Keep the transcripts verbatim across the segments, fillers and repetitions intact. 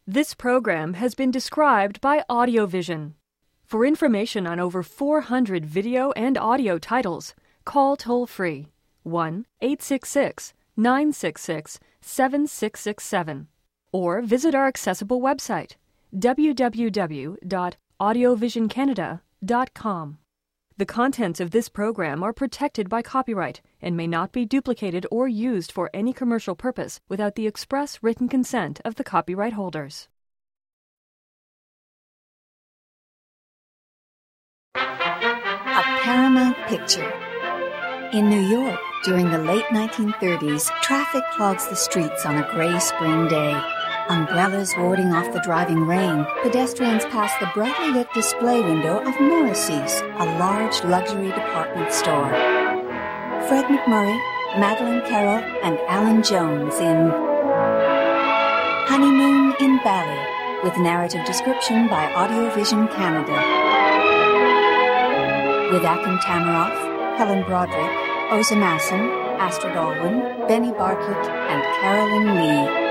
This program has been described by Audiovision. For information on over four hundred video and audio titles, call toll-free one eight six six, nine six six, seven six six seven or visit our accessible website w w w dot audiovision canada dot com. The contents of this program are protected by copyright and may not be duplicated or used for any commercial purpose without the express written consent of the copyright holders. A Paramount picture. In New York, during the late nineteen thirties, traffic clogs the streets on a gray spring day. Umbrellas warding off the driving rain, pedestrians pass the brightly lit display window of Morrissey's, a large luxury department store. Fred MacMurray, Madeleine Carroll, and Alan Jones in Honeymoon in Bali, with narrative description by Audiovision Canada. With Akim Tamaroff, Helen Broderick, Oza Masson, Astrid Alwyn, Benny Bartlett, and Carolyn Lee.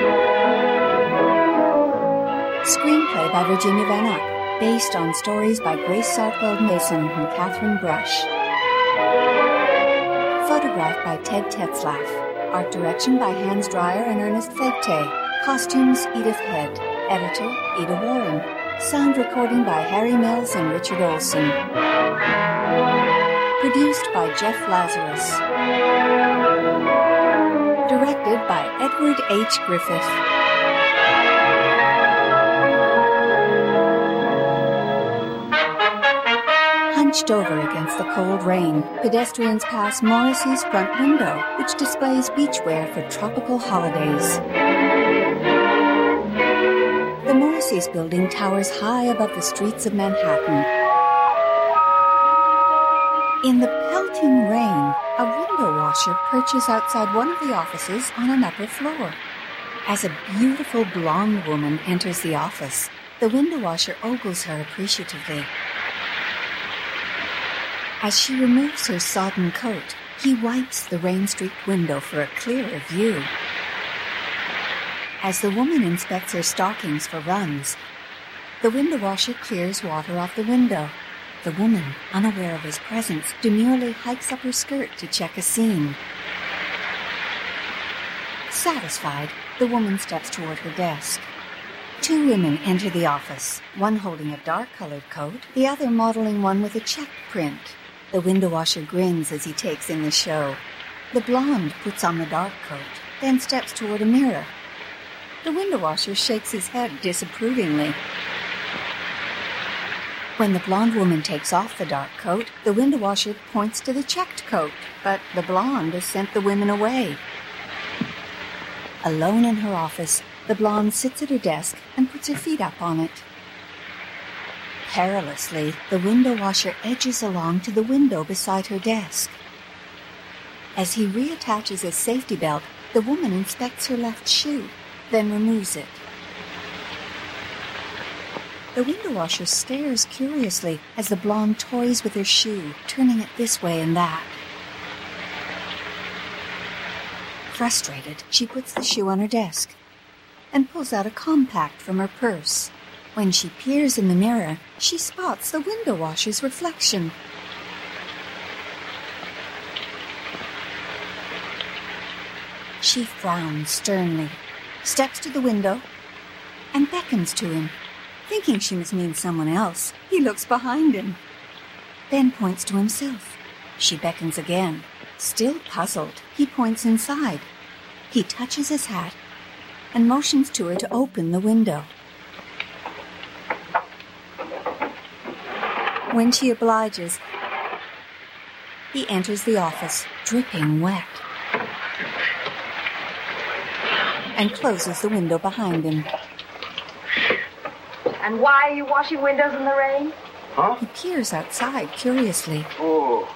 Screenplay by Virginia Van Uck, based on stories by Grace Sartwell Mason and Catherine Brush. Photographed by Ted Tetzlaff. Art direction by Hans Dreyer and Ernest Fegte. Costumes, Edith Head. Editor, Ada Warren. Sound recording by Harry Mills and Richard Olson. Produced by Jeff Lazarus. Directed by Edward H. Griffith. Hunched over against the cold rain, pedestrians pass Morrissey's front window, which displays beachwear for tropical holidays. The Morrissey's building towers high above the streets of Manhattan. In the pelting rain, a window washer perches outside one of the offices on an upper floor. As a beautiful blonde woman enters the office, the window washer ogles her appreciatively. As she removes her sodden coat, he wipes the rain-streaked window for a clearer view. As the woman inspects her stockings for runs, the window washer clears water off the window. The woman, unaware of his presence, demurely hikes up her skirt to check a seam. Satisfied, the woman steps toward her desk. Two women enter the office, one holding a dark-colored coat, the other modeling one with a check print. The window washer grins as he takes in the show. The blonde puts on the dark coat, then steps toward a mirror. The window washer shakes his head disapprovingly. When the blonde woman takes off the dark coat, the window washer points to the checked coat, but the blonde has sent the women away. Alone in her office, the blonde sits at her desk and puts her feet up on it. Perilously, the window washer edges along to the window beside her desk. As he reattaches his safety belt, the woman inspects her left shoe, then removes it. The window washer stares curiously as the blonde toys with her shoe, turning it this way and that. Frustrated, she puts the shoe on her desk and pulls out a compact from her purse. When she peers in the mirror, she spots the window washer's reflection. She frowns sternly, steps to the window, and beckons to him. Thinking she must mean someone else, he looks behind him, then points to himself. She beckons again. Still puzzled, he points inside. He touches his hat and motions to her to open the window. When she obliges, he enters the office, dripping wet, and closes the window behind him. And why are you washing windows in the rain? Huh? He peers outside curiously. Oh.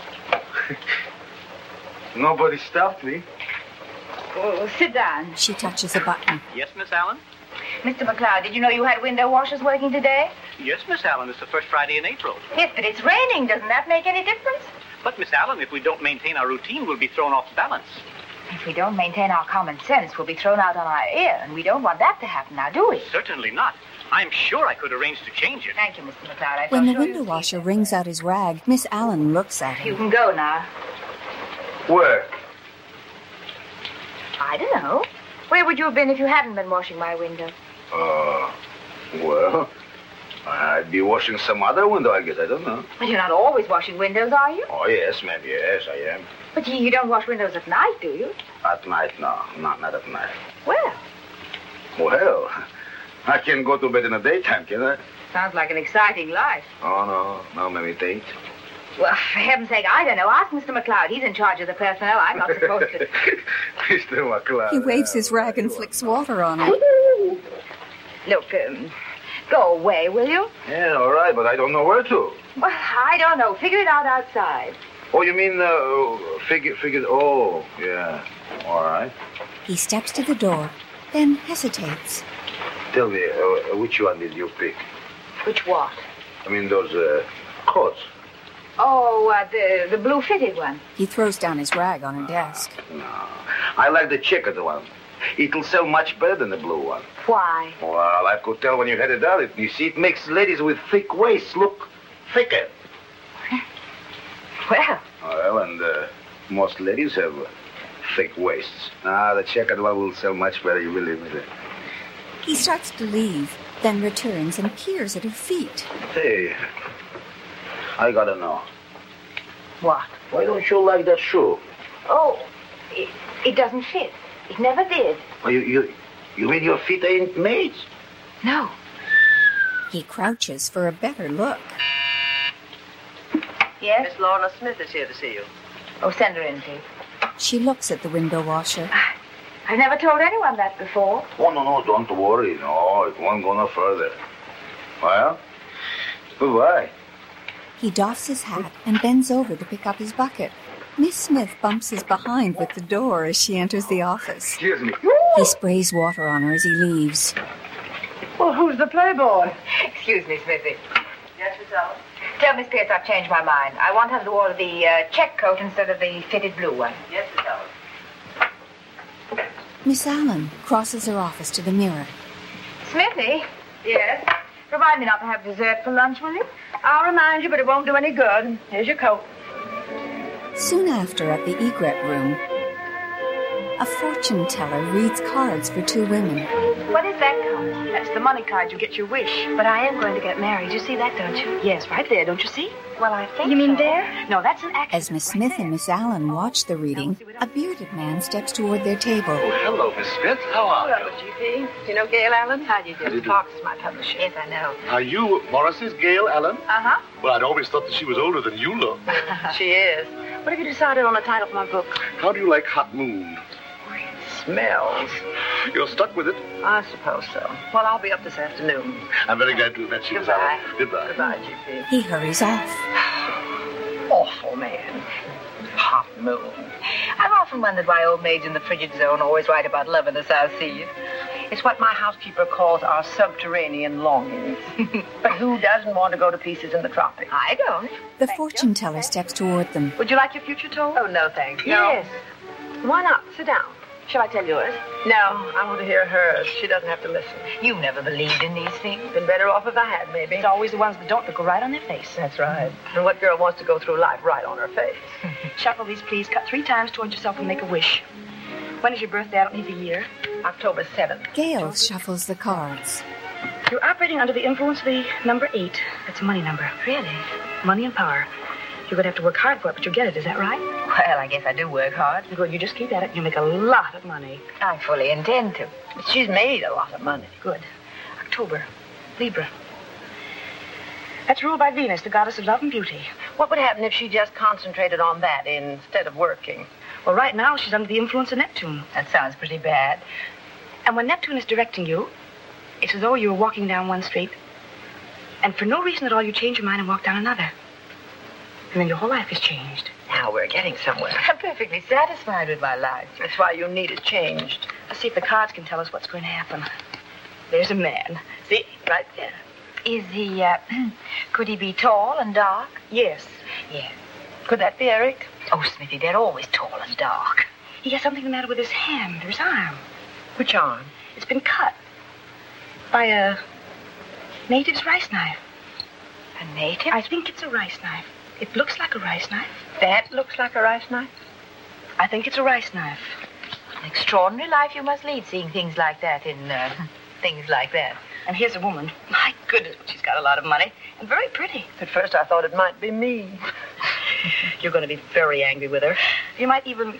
Nobody stopped me. Oh, sit down. She touches a button. Yes, Miss Allen? Mister McLeod, did you know you had window washers working today? Yes, Miss Allen. It's the first Friday in April. Yes, but it's raining. Doesn't that make any difference? But, Miss Allen, if we don't maintain our routine, we'll be thrown off balance. If we don't maintain our common sense, we'll be thrown out on our ear, and we don't want that to happen now, do we? Certainly not. I'm sure I could arrange to change it. Thank you, Mister McLeod. I When the felt sure window you'd washer see wrings out his rag, Miss Allen looks at it. You him. can go now. Where? I don't know. Where would you have been if you hadn't been washing my window? Uh, well, I'd be washing some other window, I guess. I don't know. But you're not always washing windows, are you? Oh, yes, ma'am. Yes, I am. But you, you don't wash windows at night, do you? At night, no. Not, not at night. Well, Well, I can go to bed in the daytime, can I? sounds like an exciting life. Oh, no. No, ma'am, it ain't. Well, for heaven's sake, I don't know. Ask Mister McLeod. He's in charge of the personnel. I'm not supposed to. Mister McLeod. He waves his rag and flicks water on it. Look, um, go away, will you? Yeah, all right, but I don't know where to. Well, I don't know. Figure it out outside. Oh, you mean, uh, figure, figure, oh, yeah. All right. He steps to the door, then hesitates. Tell me, uh, which one did you pick? Which what? I mean, those, uh, coats. Oh, uh, the, the blue-fitted one. He throws down his rag on her desk. No. I like the checkered one. It'll sell much better than the blue one. Why? Well, I could tell when you had it out. You see, it makes ladies with thick waists look thicker. Well, Well, and uh, most ladies have uh, thick waists. Ah, the checkered one will sell much better, you believe me. He starts to leave, then returns and peers at her feet. Hey, I gotta know. what? Why don't you like that shoe? Oh, it, it doesn't fit. It never did. Oh, you, you, you mean your feet ain't made? No. He crouches for a better look. Yes? Miss Lorna Smith is here to see you. Oh, send her in, please. She looks at the window washer. I've never told anyone that before. Oh, no, no, don't worry. No, it won't go no further. Well, goodbye. He doffs his hat and bends over to pick up his bucket. Miss Smith bumps his behind with the door as she enters the office. Excuse me. He sprays water on her as he leaves. Well, who's the playboy? Excuse me, Smithy. Yes, Miss Allen? Tell Miss Pierce I've changed my mind. I want her to order the uh, check coat instead of the fitted blue one. Yes, Miss Allen. Miss Allen crosses her office to the mirror. Smithy? Yes? Remind me not to have dessert for lunch, will you? I'll remind you, but it won't do any good. Here's your coat. Soon after, at the egret room, a fortune teller reads cards for two women. What is that card? That's the money card. You get your wish. But I am going to get married. You see that, don't you? Yes, right there. Don't you see? Well, I think You mean so. there? No, that's an accident. As Miss Smith and Miss Allen watch the reading, a bearded man steps toward their table. Oh, hello, Miss Smith. How are Hello, you? G P. You know Gail Allen? How do you do? do you do? Clark's my publisher. Yes, I know. Are you Morris's Gail Allen? Uh-huh. Well, I'd always thought that she was older than you look. She is. What have you decided on the title for my book? How do you like Hot Moon? Smells. You're stuck with it. I suppose so. Well, I'll be up this afternoon. I'm very glad to have met you, Miss Goodbye. Allen. Goodbye. Goodbye, G P. He hurries off. Awful man. Hot moon. I've often wondered why old maids in the frigid zone always write about love in the South Seas. It's what my housekeeper calls our subterranean longings. But who doesn't want to go to pieces in the tropics? I don't. The fortune teller steps toward them. Would you like your future told? Oh, no, thanks. Yes. Why not? Sit down. Shall I tell yours? No, I want to hear hers. She doesn't have to listen. You never believed in these things. Been better off if I had, maybe. It's always the ones that don't that go right on their face. That's right. And what girl wants to go through life right on her face? Shuffle these, please. Cut three times towards yourself and make a wish. When is your birthday? I don't need the year. October seventh. Gail shuffles the cards. You're operating under the influence of the number eight. That's a money number. Really? Money and power. You're going to have to work hard for it, but you'll get it. Is that right? Well, I guess I do work hard. Good. You just keep at it. You'll make a lot of money. I fully intend to. But she's made a lot of money. Good. October. Libra. That's ruled by Venus, the goddess of love and beauty. What would happen if she just concentrated on that instead of working? Well, right now, she's under the influence of Neptune. That sounds pretty bad. And when Neptune is directing you, it's as though you were walking down one street, and for no reason at all, you change your mind and walk down another. And then your whole life is changed. Now we're getting somewhere. I'm perfectly satisfied with my life. That's why you need it changed. Let's see if the cards can tell us what's going to happen. There's a man. See, right there. Is he, uh, could he be tall and dark? Yes. Yes. Could that be Eric? Oh, Smithy, they're always tall and dark. He has something the matter with his hand or his arm. Which arm? It's been cut by a native's rice knife. A native? I think it's a rice knife. It looks like a rice knife. That looks like a rice knife? I think it's a rice knife. An extraordinary life you must lead, seeing things like that in, uh, things like that. And here's a woman. My goodness, she's got a lot of money and very pretty. At first I thought it might be me. You're going to be very angry with her. You might even...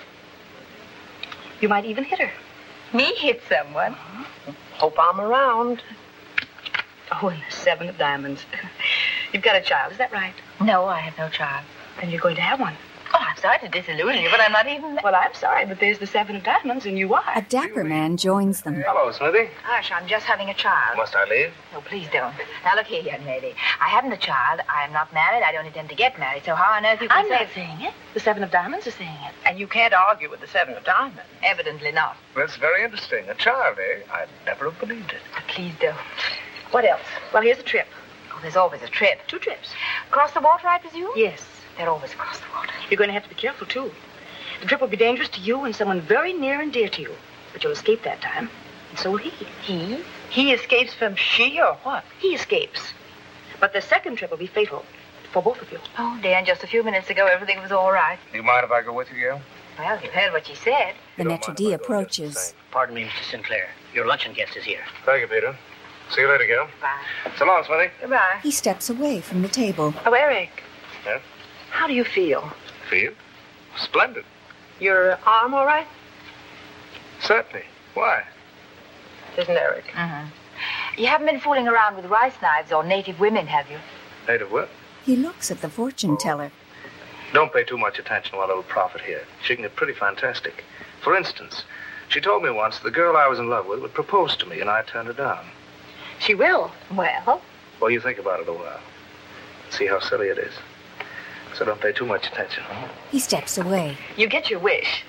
You might even hit her. Me hit someone? Uh-huh. Hope I'm around. Oh, and the seven of diamonds. You've got a child, is that right? No, I have no child. Then you're going to have one. Oh, I'm sorry to disillusion you, but I'm not even... Well, I'm sorry, but there's the seven of diamonds, and you are. A dapper man joins them. Hello, Smithy. Hush, I'm just having a child. Must I leave? No, please don't. Now, look here, young lady. I haven't a child. I am not married. I don't intend to get married. So how on earth you can I'm say... not saying it. The seven of diamonds is saying it. And you can't argue with the seven of diamonds. Evidently not. That's very interesting. A child, eh? I'd never have believed it. Oh, please don't. What else? Well, here's a trip. Oh, there's always a trip. Two trips. Across the water, I presume? Yes. They're always across the water. You're going to have to be careful, too. The trip will be dangerous to you and someone very near and dear to you. But you'll escape that time. And so will he. He? He escapes from she or what? He escapes. But the second trip will be fatal for both of you. Oh, dear, and just a few minutes ago, everything was all right. Do you mind if I go with you, Gail? Well, you've heard what she said. The maitre d' approaches. Pardon me, Mister Sinclair. Your luncheon guest is here. Thank you, Peter. See you later, Gail. Bye. So long, Smithy. Goodbye. He steps away from the table. Oh, Eric. Yes? How do you feel? Feel? Splendid. Your arm all right? Certainly. Why? Isn't Eric? Mm-hmm. You haven't been fooling around with rice knives or native women, have you? Native what? He looks at the fortune teller. Don't pay too much attention to our little prophet here. She can get pretty fantastic. For instance, she told me once the girl I was in love with would propose to me, and I turned her down. She will. Well? Well, you think about it a while. See how silly it is. So don't pay too much attention. He steps away. You get your wish.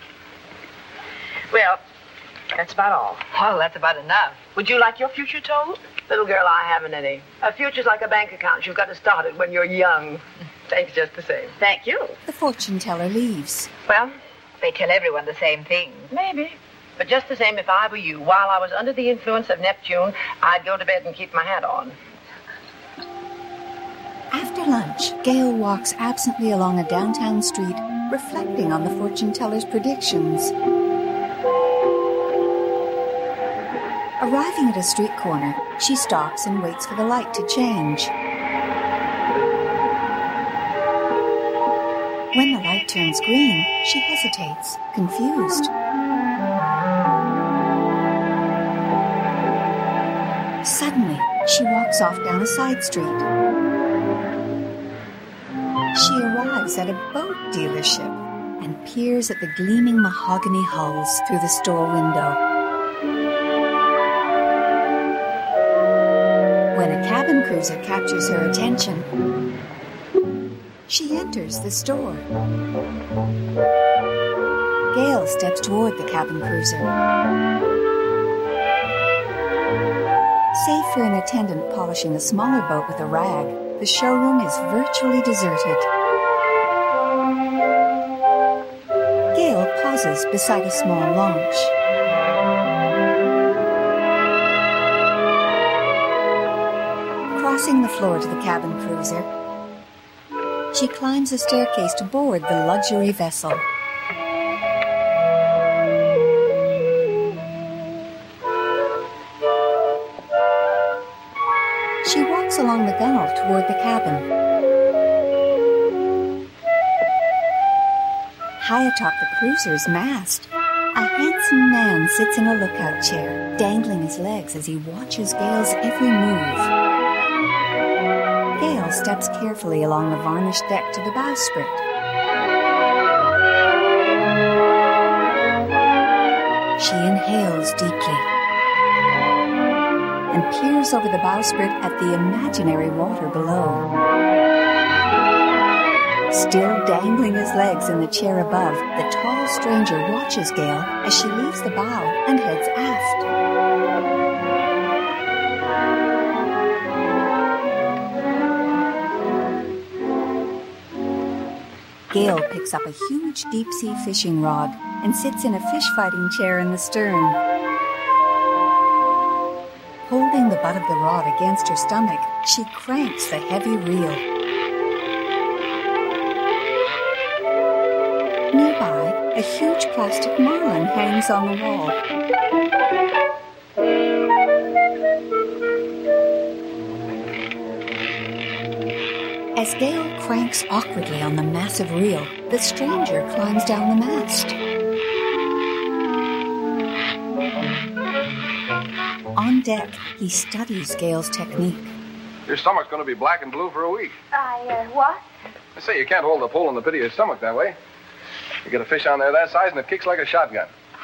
Well, that's about all. Well, that's about enough. Would you like your future told? Little girl, I haven't any. A future's like a bank account. You've got to start it when you're young. Thanks just the same. Thank you. The fortune teller leaves. Well, They tell everyone the same thing. maybe. But just the same, if I were you, while I was under the influence of Neptune, I'd go to bed and keep my hat on. After lunch, Gail walks absently along a downtown street, reflecting on the fortune teller's predictions. Arriving at a street corner, she stops and waits for the light to change. When the light turns green, she hesitates, confused. Suddenly, she walks off down a side street. She arrives at a boat dealership and peers at the gleaming mahogany hulls through the store window. When a cabin cruiser captures her attention, she enters the store. Gail steps toward the cabin cruiser. Save for an attendant polishing a smaller boat with a rag, the showroom is virtually deserted. Gail pauses beside a small launch. Crossing the floor to the cabin cruiser, she climbs a staircase to board the luxury vessel. She walks along the gunwale toward the cabin. High atop the cruiser's mast, a handsome man sits in a lookout chair, dangling his legs as he watches Gail's every move. Gail steps carefully along the varnished deck to the bowsprit. She inhales deeply and peers over the bowsprit at the imaginary water below. Still dangling his legs in the chair above, the tall stranger watches Gail as she leaves the bow and heads aft. Gail picks up a huge deep-sea fishing rod and sits in a fish-fighting chair in the stern. Holding the butt of the rod against her stomach, she cranks the heavy reel. Nearby, a huge plastic marlin hangs on the wall. As Gail cranks awkwardly on the massive reel, the stranger climbs down the mast. On deck, he studies Gail's technique. Your stomach's going to be black and blue for a week. I, uh, what? I say, you can't hold the pole in the pit of your stomach that way. You get a fish on there that size and it kicks like a shotgun.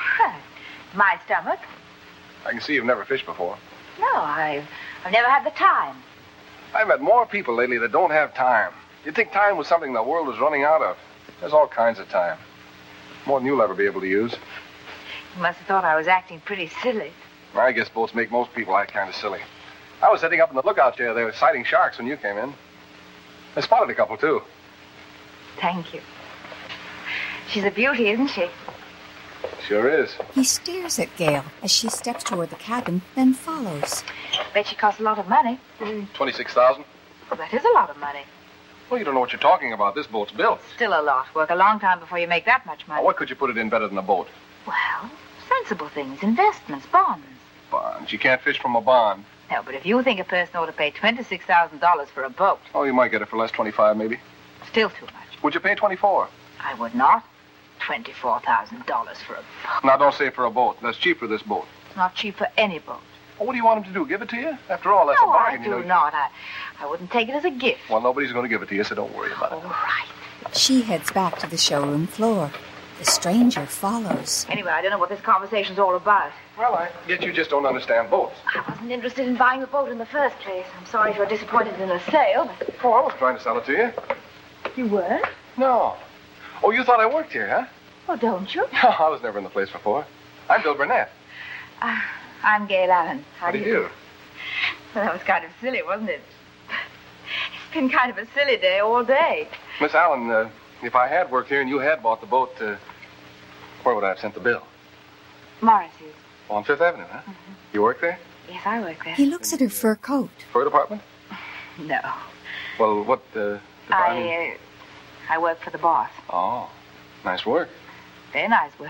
My stomach? I can see you've never fished before. No, I've, I've never had the time. I've met more people lately that don't have time. You'd think time was something the world was running out of. There's all kinds of time. More than you'll ever be able to use. You must have thought I was acting pretty silly. I guess boats make most people act kind of silly. I was sitting up in the lookout chair there sighting sharks when you came in. I spotted a couple, too. Thank you. She's a beauty, isn't she? Sure is. He stares at Gail as she steps toward the cabin, then follows. Bet she costs a lot of money. twenty-six thousand dollars. Well, that is a lot of money. Well, you don't know what you're talking about. This boat's built. Still a lot. Work a long time before you make that much money. Now, what could you put it in better than a boat? Well, sensible things. Investments, bonds. Bonds. You can't fish from a bond. No, but if you think a person ought to pay twenty-six thousand dollars for a boat... Oh, you might get it for less, twenty-five, maybe. Still too much. Would you pay twenty-four? I would not. twenty-four thousand dollars for a boat. Now, don't say for a boat. That's cheap for this boat. It's not cheap for any boat. Well, what do you want him to do? Give it to you? After all, that's no, a bargain, I do you know. not. I, I wouldn't take it as a gift. Well, nobody's going to give it to you, so don't worry about it. All right. She heads back to the showroom floor. The stranger follows. Anyway, I don't know what this conversation's all about. Well, I guess you just don't understand boats. I wasn't interested in buying the boat in the first place. I'm sorry if you're disappointed in the sale, but... Oh, I wasn't trying to sell it to you. You were? No. Oh, you thought I worked here, huh? Oh, don't you? No, I was never in the place before. I'm Bill Burnett. Uh, I'm Gail Allen. How, How do you do? Well, that was kind of silly, wasn't it? It's been kind of a silly day all day. Miss Allen, uh, if I had worked here and you had bought the boat, uh, where would I have sent the bill? Morris's. On Fifth Avenue, huh? Mm-hmm. You work there? Yes, I work there. He looks at her fur coat. Fur department? No. Well, what, uh... department? I, uh, I work for the boss. Oh, nice work. Very nice work.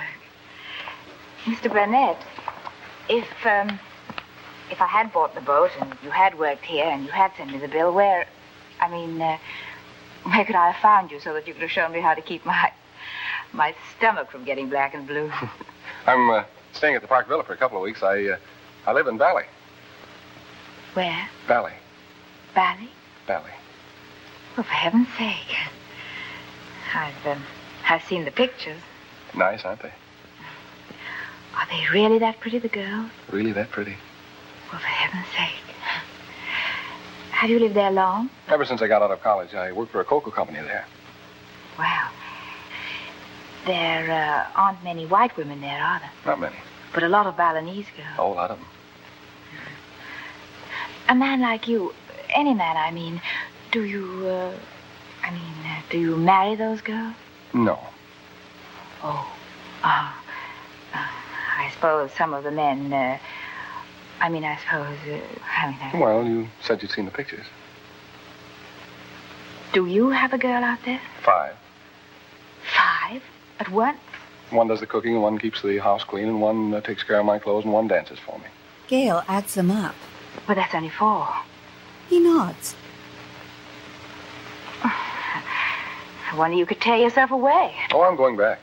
Mister Burnett, if, um... if I had bought the boat and you had worked here and you had sent me the bill, where... I mean, uh, where could I have found you so that you could have shown me how to keep my... my stomach from getting black and blue? I'm, uh, staying at the Park Villa for a couple of weeks. I, uh, I live in Valley. Where? Valley. Valley? Valley. Well, for heaven's sake. I've, um, I've seen the pictures. Nice, aren't they? Are they really that pretty, the girls? Really that pretty? Well, for heaven's sake. Have you lived there long? Ever since I got out of college. I worked for a cocoa company there. Well, there uh, aren't many white women there, are there? Not many. But a lot of Balinese girls. Oh, a lot of them. A man like you, any man, I mean, do you, uh, I mean, uh, do you marry those girls? No. Oh. Ah. Uh, I suppose some of the men, uh, I mean, I suppose, uh, I mean... I... Well, you said you'd seen the pictures. Do you have a girl out there? Five. Five? At once? One does the cooking, and one keeps the house clean, and one uh, takes care of my clothes, and one dances for me. Gail adds them up. Well, that's only four. He nods. I wonder you could tear yourself away. Oh, I'm going back.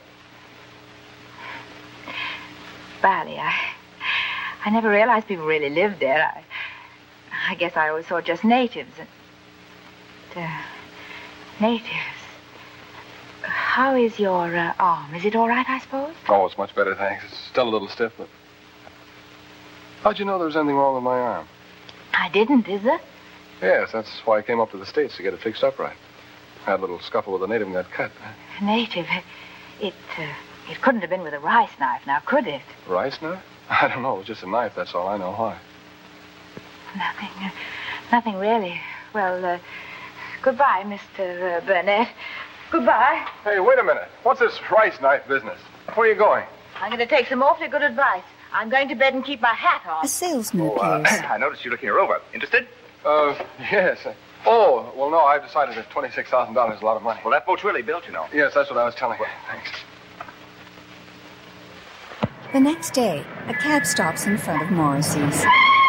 Bali, I... I never realized people really lived there. I... I guess I always saw just natives. And, uh, natives. How is your uh, arm? Is it all right, I suppose? Oh, it's much better, thanks. It's still a little stiff, but... How'd you know there was anything wrong with my arm? I didn't, is there? Yes, that's why I came up to the States, to get it fixed up right. Had a little scuffle with a native and got cut. A native? It, uh, it couldn't have been with a rice knife, now, could it? Rice knife? I don't know. It was just a knife, that's all I know. Why? Nothing. Uh, nothing, really. Well, uh, goodbye, Mister Uh, Burnett. Goodbye. Hey, wait a minute. What's this rice knife business? Where are you going? I'm going to take some awfully good advice. I'm going to bed and keep my hat on. A salesman Oh, uh, appears. I noticed you looking her over. Interested? Uh, yes. Oh, well, no, I've decided that twenty-six thousand dollars is a lot of money. Well, that boat's really built, you know. Yes, that's what I was telling you. Thanks. The next day, a cab stops in front of Morrissey's.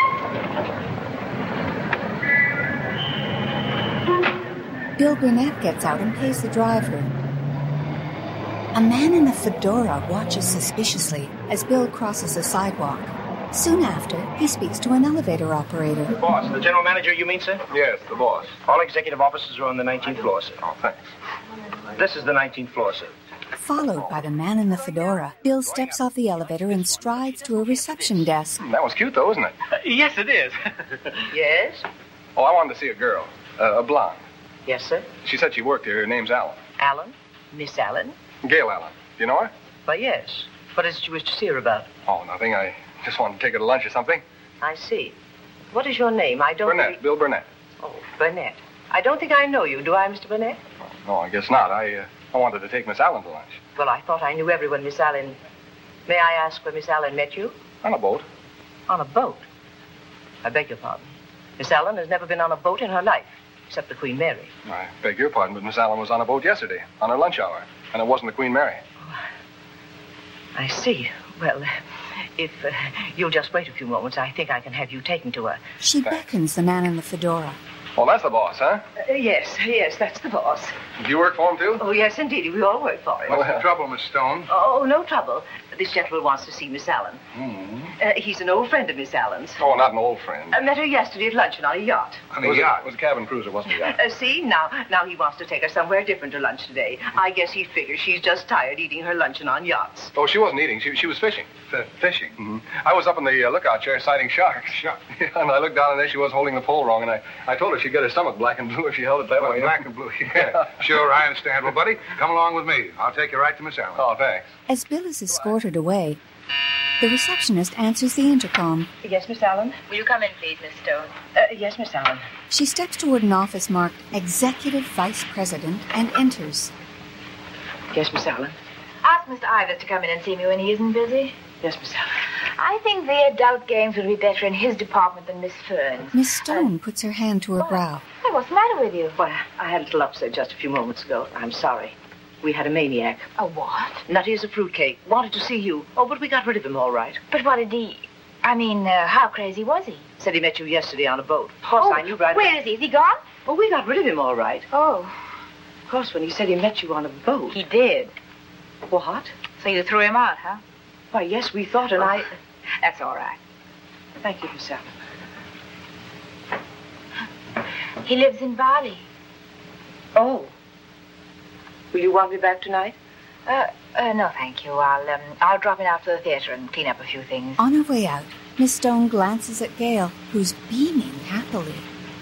Bill Burnett gets out and pays the driver. A man in a fedora watches suspiciously as Bill crosses the sidewalk. Soon after, he speaks to an elevator operator. Boss, the general manager, you mean, sir? Yes, the boss. All executive offices are on the nineteenth floor, sir. Oh, thanks. This is the nineteenth floor, sir. Followed by the man in the fedora, Bill steps off the elevator and strides to a reception desk. That was cute, though, isn't it? Uh, yes, it is. Yes? Oh, I wanted to see a girl. Uh, a blonde. Yes, sir. She said she worked here. Her name's Allen. Allen? Miss Allen? Gail Allen. Do you know her? Why, yes. What is it you wish to see her about? Oh, nothing. I just wanted to take her to lunch or something. I see. What is your name? I don't... Burnett. really- Bill Burnett. Oh, Burnett. I don't think I know you, do I, Mister Burnett? No, I guess not. I, uh, I wanted to take Miss Allen to lunch. Well, I thought I knew everyone, Miss Allen. May I ask where Miss Allen met you? On a boat. On a boat? I beg your pardon. Miss Allen has never been on a boat in her life, except the Queen Mary. I beg your pardon, but Miss Allen was on a boat yesterday, on her lunch hour, and it wasn't the Queen Mary. I see. Well, if uh, you'll just wait a few moments, I think I can have you taken to her. She beckons the man in the fedora. Oh, that's the boss, huh? Uh, yes, yes, that's the boss. Do you work for him, too? Oh, yes, indeed. We all work for him. What's the trouble, Miss Stone? Oh, no trouble. This gentleman wants to see Miss Allen. Mm-hmm. Uh, he's an old friend of Miss Allen's. Oh, not an old friend. I met her yesterday at luncheon on a yacht. On a yacht? It was a cabin cruiser, wasn't it? Yacht? Uh, see, now now he wants to take her somewhere different to lunch today. I guess he figures she's just tired eating her luncheon on yachts. Oh, she wasn't eating. She, she was fishing. Uh, fishing? Mm-hmm. I was up in the uh, lookout chair sighting sharks. Sharks? Yeah, and I looked down, and there she was holding the pole wrong, and I, I told her she'd get her stomach black and blue if she held it that Well, way. black and blue. Yeah, sure, I understand. Well, buddy, come along with me. I'll take you right to Miss Allen. Oh, thanks. As Bill is escorted away, the receptionist answers the intercom. Yes, Miss Allen? Will you come in, please, Miss Stone? Uh, yes, Miss Allen. She steps toward an office marked Executive Vice President and enters. Yes, Miss Allen. Ask Mister Ivers to come in and see me when he isn't busy. Yes, Miss Allen. I think the adult games would be better in his department than Miss Fern's. Miss Stone puts her hand to her brow. Hey, what's the matter with you? Why, I had a little upset just a few moments ago. I'm sorry. We had a maniac. A what? Nutty as a fruitcake. Wanted to see you. Oh, but we got rid of him all right. But what did he... I mean, uh, how crazy was he? Said he met you yesterday on a boat. Of course, oh, I knew right... Where is he? Is he gone? Oh, we got rid of him all right. Oh. Of course, when he said he met you on a boat. He did. What? So you threw him out, huh? Why, yes, we thought, and Oh. I... That's all right. Thank you, Miss Allen. He lives in Bali. Oh. Will you want me back tonight? Uh, uh, no, thank you. I'll, um, I'll drop in after the theater and clean up a few things. On her way out, Miss Stone glances at Gail, who's beaming happily.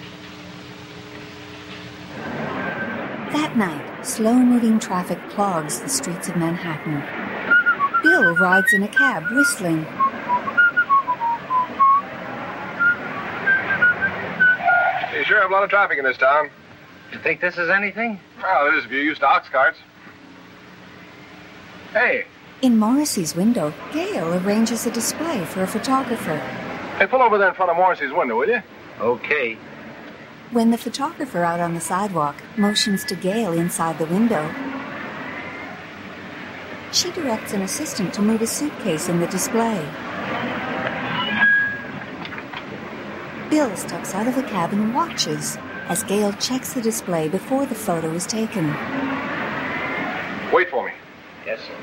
That night, slow-moving traffic clogs the streets of Manhattan. Bill rides in a cab, whistling. You sure have a lot of traffic in this town. You think this is anything? Well, it is if you're used to ox carts. Hey, In Morrissey's window, Gail arranges a display for a photographer. hey, pull over there in front of Morrissey's window, will you? Okay. When the photographer out on the sidewalk motions to Gail inside the window, she directs an assistant to move a suitcase in the display. Bill steps out of the cab and watches as Gail checks the display before the photo is taken. Wait for me. Yes, sir.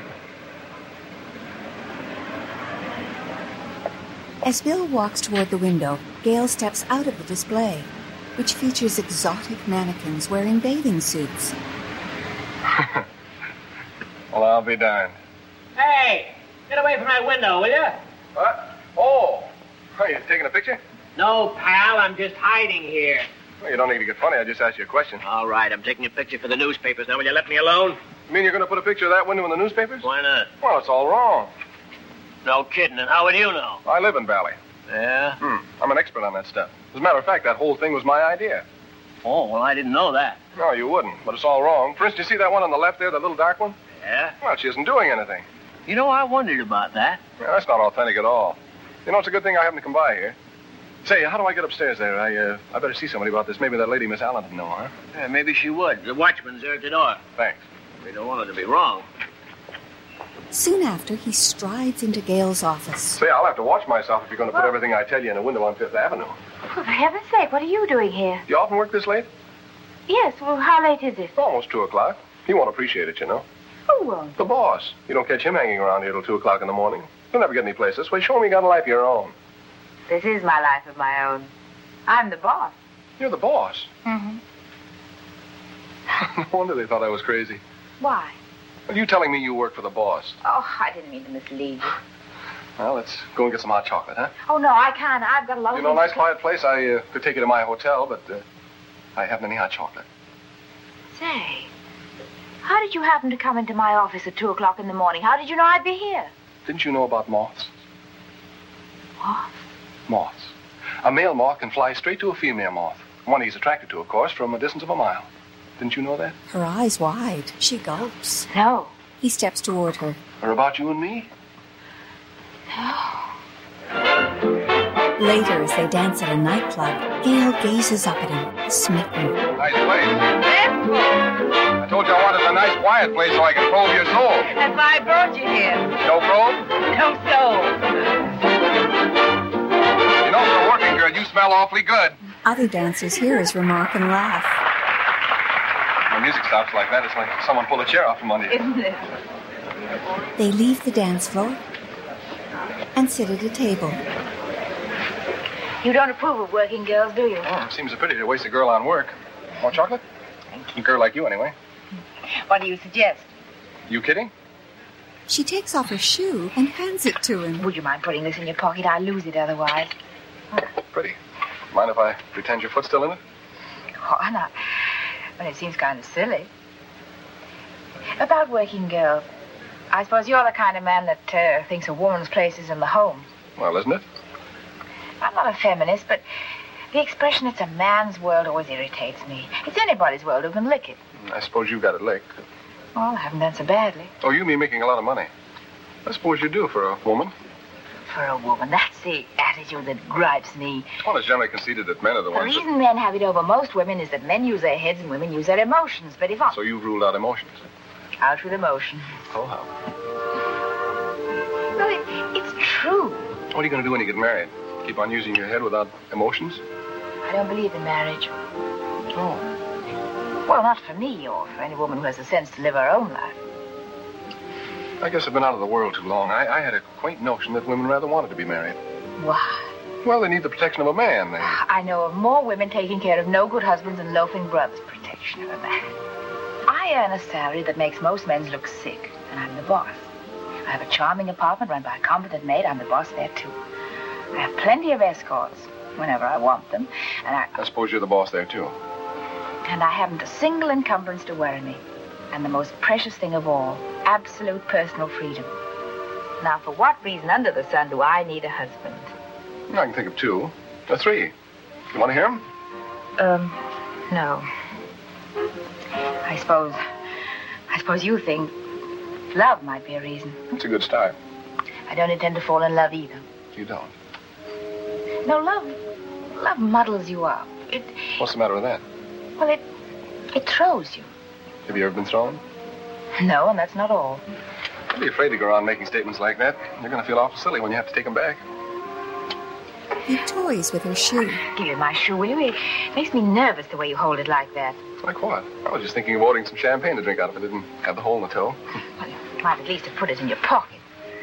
As Bill walks toward the window, Gail steps out of the display, which features exotic mannequins wearing bathing suits. Well, I'll be darned. Hey, get away from my window, will you? What? Oh, are you taking a picture? No, pal, I'm just hiding here. Well, you don't need to get funny. I just asked you a question. All right, I'm taking a picture for the newspapers. Now, will you let me alone? You mean you're going to put a picture of that window in the newspapers? Why not? Well, it's all wrong. No kidding. And how would you know? I live in Valley. Yeah? Hmm. I'm an expert on that stuff. As a matter of fact, that whole thing was my idea. Oh, well, I didn't know that. No, you wouldn't, but it's all wrong. For instance, you see that one on the left there, that little dark one? Yeah? Well, she isn't doing anything. You know, I wondered about that. Yeah, that's not authentic at all. You know, it's a good thing I happened to come by here. Say, how do I get upstairs there? I, uh, I better see somebody about this. Maybe that lady, Miss Allen, didn't know, huh? Yeah, maybe she would. The watchman's there at the door. Thanks. We don't want her to be wrong. Soon after, he strides into Gail's office. Say, I'll have to watch myself if you're going to put everything I tell you in a window on Fifth Avenue. Well, for heaven's sake, what are you doing here? Do you often work this late? Yes, well, how late is it? Almost two o'clock. He won't appreciate it, you know. Who won't? The boss. You don't catch him hanging around here till two o'clock in the morning. You'll never get any place this way. Show him you got a life of your own. This is my life of my own. I'm the boss. You're the boss? Mm-hmm. No wonder they thought I was crazy. Why? Are you telling me you work for the boss? Oh, I didn't mean to mislead you. Well, let's go and get some hot chocolate, huh? Oh, no, I can't. I've got a lot of... You know, a things nice to- quiet place. I uh, could take you to my hotel, but uh, I haven't any hot chocolate. Say, how did you happen to come into my office at two o'clock in the morning? How did you know I'd be here? Didn't you know about moths? What? Moths. A male moth can fly straight to a female moth. One he's attracted to, of course, from a distance of a mile. Didn't you know that? Her eyes wide. She gulps. No. He steps toward her. Or about you and me? Later, as they dance at a nightclub, Gail gazes up at him, smitten. Nice place. I told you I wanted a nice quiet place so I could probe your soul. That's why I brought you here. No probe? No soul. You know, for a working girl, you smell awfully good. Other dancers hear his remark and laugh. When music stops like that, it's like someone pulled a chair off from under you. Isn't it? They leave the dance floor and sit at a table. You don't approve of working girls, do you? Oh, it seems a pity to waste a girl on work. Want chocolate? A girl like you, anyway. What do you suggest? You kidding? She takes off her shoe and hands it to him. Would you mind putting this in your pocket? I'll lose it otherwise. Pretty. Mind if I pretend your foot's still in it? Oh, not. Well, it seems kind of silly. About working girls, I suppose you're the kind of man that uh, thinks a woman's place is in the home. Well, isn't it? I'm not a feminist, but the expression "it's a man's world" always irritates me. It's anybody's world who can lick it. I suppose you've got it licked. Well, I haven't done so badly. Oh, you mean making a lot of money? I suppose you do for a woman. For a woman, that's the attitude that gripes me. Well, it's generally conceded that men are the The ones that... reason men have it over most women is that men use their heads and women use their emotions. But if I... So you've ruled out emotions. Out with emotion. Oh, how? Well, it, it's true. What are you going to do when you get married? Keep on using your head without emotions? I don't believe in marriage. Oh. Well, not for me or for any woman who has the sense to live her own life. I guess I've been out of the world too long. I, I had a quaint notion that women rather wanted to be married. Why? Well, they need the protection of a man. They... I know of more women taking care of no good husbands than loafing brothers. Protection of a man. I earn a salary that makes most men look sick, and I'm the boss. I have a charming apartment run by a competent maid. I'm the boss there, too. I have plenty of escorts whenever I want them, and I... I suppose you're the boss there, too. And I haven't a single encumbrance to worry me. And the most precious thing of all, absolute personal freedom. Now, for what reason under the sun do I need a husband? I can think of two. Or three. You want to hear them? Um, no. I suppose... I suppose you think love might be a reason. It's a good start. I don't intend to fall in love either. You don't? No, love... Love muddles you up. It... What's the matter with that? Well, it... It throws you. Have you ever been thrown? No, and that's not all. Don't be afraid to go around making statements like that. You're going to feel awful silly when you have to take them back. He toys with her shoe. Give me my shoe, will you? It makes me nervous the way you hold it like that. Like what? I was just thinking of ordering some champagne to drink out of it. It didn't have the hole in the toe. Well, you might at least have put it in your pocket.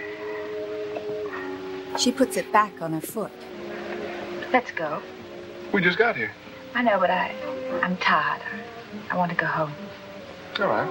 She puts it back on her foot. Let's go. We just got here. I know, but I... I'm tired. I want to go home. All right.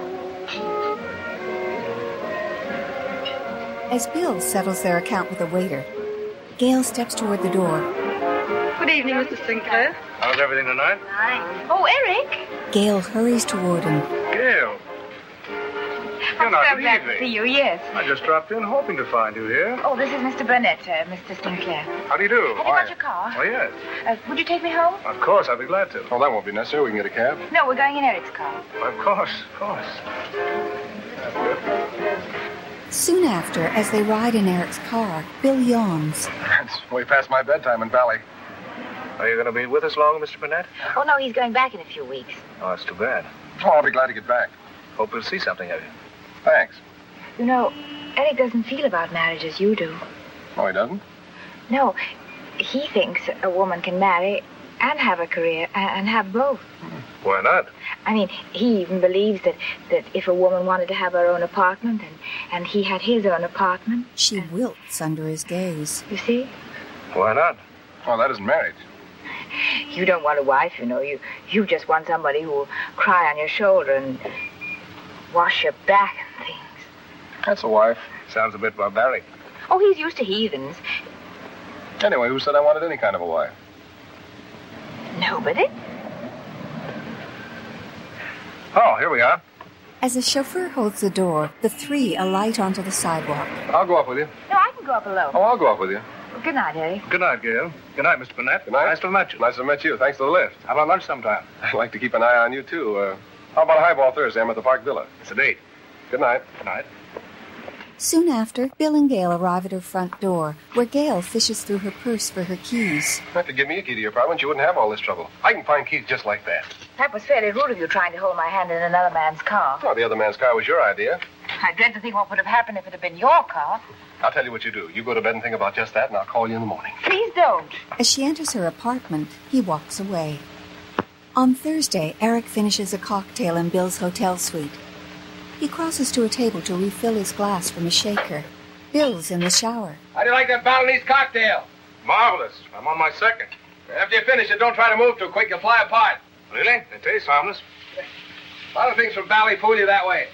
As Bill settles their account with the waiter, Gail steps toward the door. Good evening, Mister Sinclair. How's everything tonight? Hi. Oh, Eric. Gail hurries toward him. Gail. You're I'm not so glad to leaving. see you, yes. I just dropped in hoping to find you here. Oh, this is Mister Burnett, uh, Mister Sinclair. How do you do? Have you got your car? Oh, yes. Uh, would you take me home? Of course, I'd be glad to. Oh, that won't be necessary. We can get a cab. No, we're going in Eric's car. Of course, of course. That's good. Soon after, as they ride in Eric's car, Bill yawns. It's way past my bedtime in Bali. Are you going to be with us long, Mister Burnett? Oh, no, he's going back in a few weeks. Oh, that's too bad. Oh, I'll be glad to get back. Hope we'll see something of you. Thanks. You know, Eric doesn't feel about marriage as you do. Oh, he doesn't? No, he thinks a woman can marry and have a career and have both. Why not? I mean, he even believes that, that if a woman wanted to have her own apartment and, and he had his own apartment... She wilts under his gaze. You see? Why not? Oh, that isn't marriage. You don't want a wife, you know. You, you just want somebody who will cry on your shoulder and wash your back and things. That's a wife. Sounds a bit barbaric. Oh, he's used to heathens. Anyway, who said I wanted any kind of a wife? Nobody. Oh, here we are. As the chauffeur holds the door, the three alight onto the sidewalk. I'll go up with you. No, I can go up alone. Oh, I'll go up with you. Well, good night, Eddie. Good night, Gail. Good night, Mister Burnett. Good night. Nice to have met you. Nice to have met you. Thanks for the lift. How about lunch sometime? I'd like to keep an eye on you, too. Uh, how about a highball Thursday? I'm at the Park Villa. It's a date. Good night. Good night. Soon after, Bill and Gail arrive at her front door, where Gail fishes through her purse for her keys. You have to give me a key to your apartment. You wouldn't have all this trouble. I can find keys just like that. That was fairly rude of you trying to hold my hand in another man's car. Oh, the other man's car was your idea. I dread to think what would have happened if it had been your car. I'll tell you what you do. You go to bed and think about just that, and I'll call you in the morning. Please don't. As she enters her apartment, he walks away. On Thursday, Eric finishes a cocktail in Bill's hotel suite. He crosses to a table to refill his glass from a shaker. Bill's in the shower. How do you like that Balinese cocktail? Marvelous. I'm on my second. After you finish it, don't try to move too quick. You'll fly apart. Really? It tastes harmless. A lot of things from Bali fool you that way.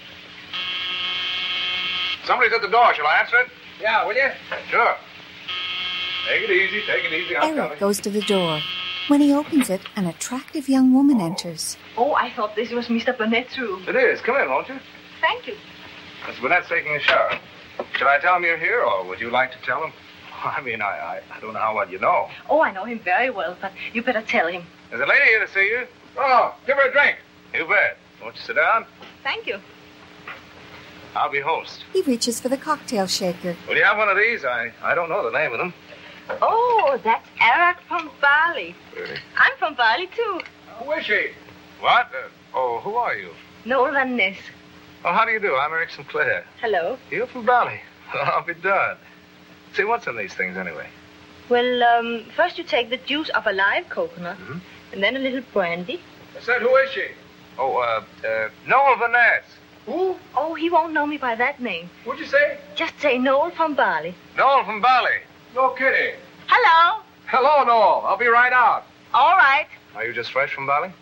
Somebody's at the door. Shall I answer it? Yeah, will you? Sure. Take it easy. Take it easy. I'm Eric coming. goes to the door. When he opens it, an attractive young woman enters. Oh, I thought this was Mister Burnett's room. It is. Come in, won't you? Thank you. Mister Burnett's taking a shower. Should I tell him you're here, or would you like to tell him? I mean, I, I, I don't know how well you know. Oh, I know him very well, but you better tell him. There's a lady here to see you. Oh, give her a drink. You bet. Won't you sit down? Thank you. I'll be host. He reaches for the cocktail shaker. Will you have one of these? I, I don't know the name of them. Oh, that's Eric from Bali. Really? I'm from Bali, too. Who is she? What? Uh, oh, who are you? Noel Van Ness. Oh, how do you do? I'm Eric Sinclair. Hello. You're from Bali. I'll be darned. See, what's in these things, anyway? Well, um, first you take the juice of a live coconut, Mm-hmm. and then a little brandy. I said, who is she? Oh, uh, uh, Noel Van Ness. Who? Oh, he won't know me by that name. What'd you say? Just say Noel from Bali. Noel from Bali. No kidding. Hello. Hello, Noel. I'll be right out. All right. Are you just fresh from Bali?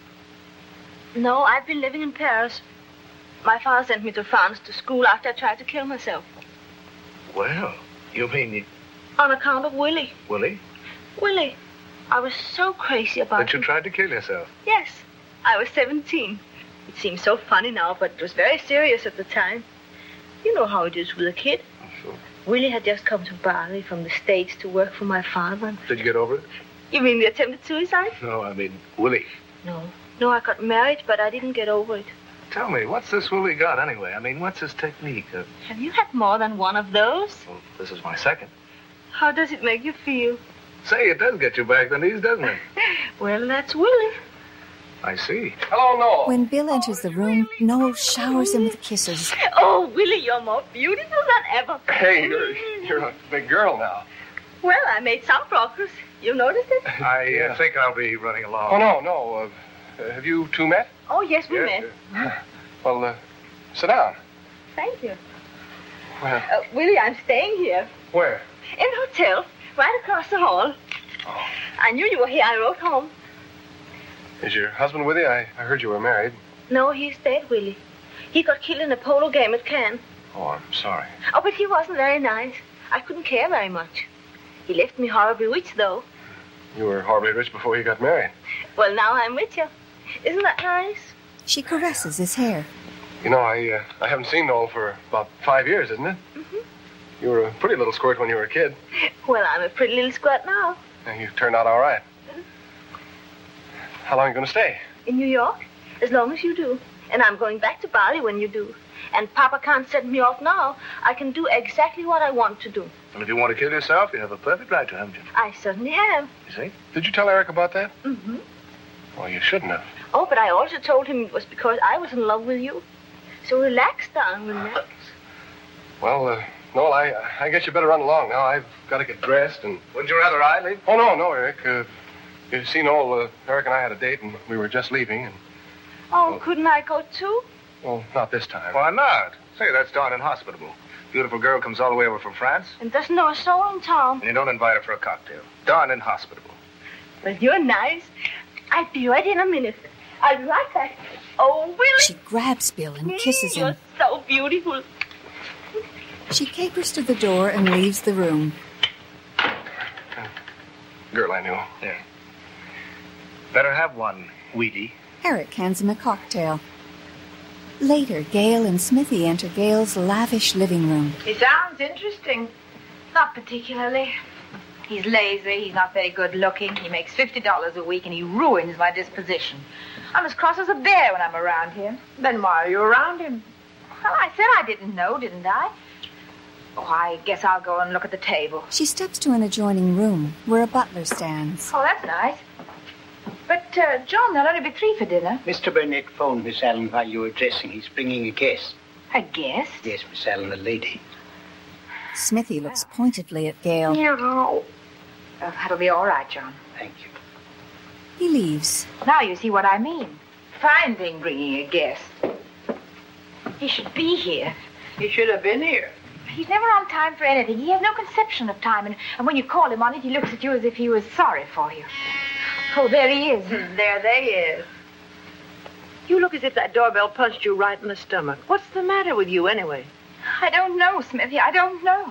No, I've been living in Paris. My father sent me to France to school after I tried to kill myself. Well, you mean you... On account of Willie. Willie? Willie. I was so crazy about That you him. tried to kill yourself? Yes. I was seventeen. It seems so funny now, but it was very serious at the time. You know how it is with a kid. Sure. Willie had just come to Bali from the States to work for my father. Did you get over it? You mean the attempted suicide? No, I mean Willie. No. No, I got married, but I didn't get over it. Tell me, what's this Willie got anyway? I mean, what's his technique? Uh, Have you had more than one of those? well, this is my second. How does it make you feel? Say, it does get you back on these, doesn't it? Well, that's Willie. I see. Hello, Noel. When Bill enters the room, Noel showers him with kisses. Oh, Willie, you're more beautiful than ever. Hey, you're, you're a big girl now. Well, I made some progress. You noticed it? I uh, Yeah. think I'll be running along. Oh, no, no. Uh, have you two met? Oh, yes, we Yes, met. Well, uh, sit down. Thank you. Well, Uh, Willie, I'm staying here. where? In the hotel, right across the hall. Oh. I knew you were here. I wrote home. Is your husband with you? I, I heard you were married. No, he's dead, Willie. He got killed in a polo game at Cannes. Oh, I'm sorry. Oh, but he wasn't very nice. I couldn't care very much. He left me horribly rich, though. You were horribly rich before you got married. Well, now I'm richer. Isn't that nice? She caresses his hair. You know, I uh, I haven't seen Noel for about five years, isn't it? Mm-hmm. You were a pretty little squirt when you were a kid. Well, I'm a pretty little squirt now. And you turned out all right. How long are you going to stay? In New York, as long as you do. And I'm going back to Bali when you do. And Papa can't set me off now. I can do exactly what I want to do. And if you want to kill yourself, you have a perfect right to, haven't you? I certainly have. You see? Did you tell Eric about that? Mm-hmm. Well, you shouldn't have. Oh, but I also told him it was because I was in love with you. So relax, darling, relax. Well, uh, Noel, I, I guess you better run along now. I've got to get dressed and... Wouldn't you rather I leave? Oh, no, no, Eric. Uh, you see, Noel, uh, Eric and I had a date, and we were just leaving, and... Oh, well, couldn't I go too? Well, not this time. Why not? Say, that's darn inhospitable. Beautiful girl comes all the way over from France, And doesn't know a soul in town. and you don't invite her for a cocktail. Darn inhospitable. But you're nice. I'll be right in a minute. I'll be right back. Oh, Willie. She grabs Bill and kisses You're him. so beautiful. She capers to the door and leaves the room. Girl I knew. Here. Better have one, Wheatie. Eric hands him a cocktail. Later, Gail and Smithy enter Gail's lavish living room. He sounds interesting. Not particularly. He's lazy, he's not very good looking, he makes fifty dollars a week, and he ruins my disposition. I'm as cross as a bear when I'm around him. Then why are you around him? Well, I said I didn't know, didn't I? Oh, I guess I'll go and look at the table. She steps to an adjoining room where a butler stands. Oh, that's nice. But, uh, John, there'll only be three for dinner. Mister Burnett phoned Miss Allen while you were dressing. He's bringing a guest. A guest? Yes, Miss Allen, a lady. Smithy looks pointedly at Gail. Oh, that'll be all right, John. Thank you. He leaves. Now you see what I mean. Fine thing bringing a guest. He should be here. He should have been here. He's never on time for anything. He has no conception of time, and, and when you call him on it, he looks at you as if he was sorry for you. Oh, there he is. There they is. You look as if that doorbell punched you right in the stomach. What's the matter with you, anyway? I don't know, Smithy. I don't know.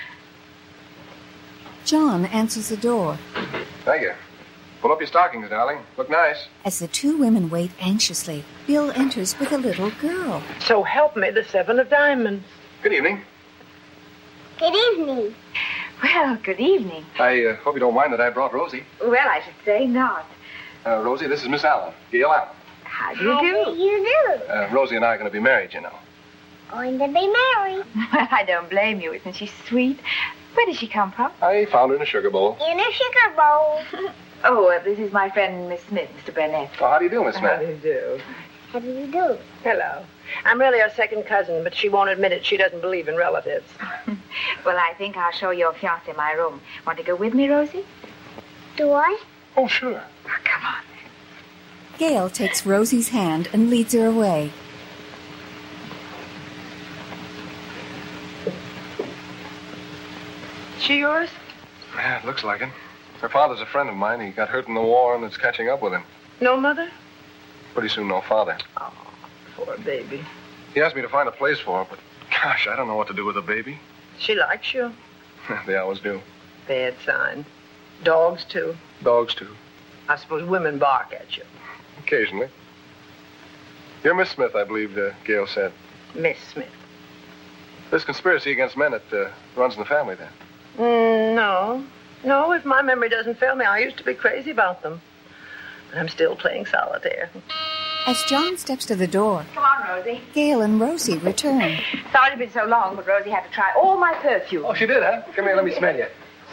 John answers the door. Thank you. Pull up your stockings, darling. Look nice. As the two women wait anxiously, Bill enters with a little girl. So help me, the seven of diamonds. Good evening. Good evening. Well, good evening. I uh, hope you don't mind that I brought Rosie. Well, I should say not. Uh, Rosie, this is Miss Allen. Gail Allen. How do you do? you do? Uh, Rosie and I are going to be married, you know. Going to be married. Well, I don't blame you. Isn't she sweet? Where did she come from? I found her in a sugar bowl. In a sugar bowl. Oh, uh, this is my friend, Miss Smith, Mister Burnett. Well, how do you do, Miss How Smith? do you do? How do you do? Hello. I'm really her second cousin, but she won't admit it. She doesn't believe in relatives. Well, I think I'll show your fiancé my room. Want to go with me, Rosie? Do I? Oh, sure. Oh, come on. Gail takes Rosie's hand and leads her away. She yours? Yeah, it looks like it. Her father's a friend of mine. He got hurt in the war and it's catching up with him. No mother? Pretty soon, no father. Oh, poor baby. He asked me to find a place for her, but gosh, I don't know what to do with a baby. She likes you. They always do. Bad sign. Dogs, too. Dogs, too. I suppose women bark at you. Occasionally. You're Miss Smith, I believe uh, Gail said. Miss Smith. There's conspiracy against men that uh, runs in the family, then. Mm, no. No, if my memory doesn't fail me, I used to be crazy about them. But I'm still playing solitaire. As John steps to the door, Come on, Rosie. Gail and Rosie return. Sorry it's been so long, but Rosie had to try all my perfume. Oh, she did, huh? Come here, let me smell you.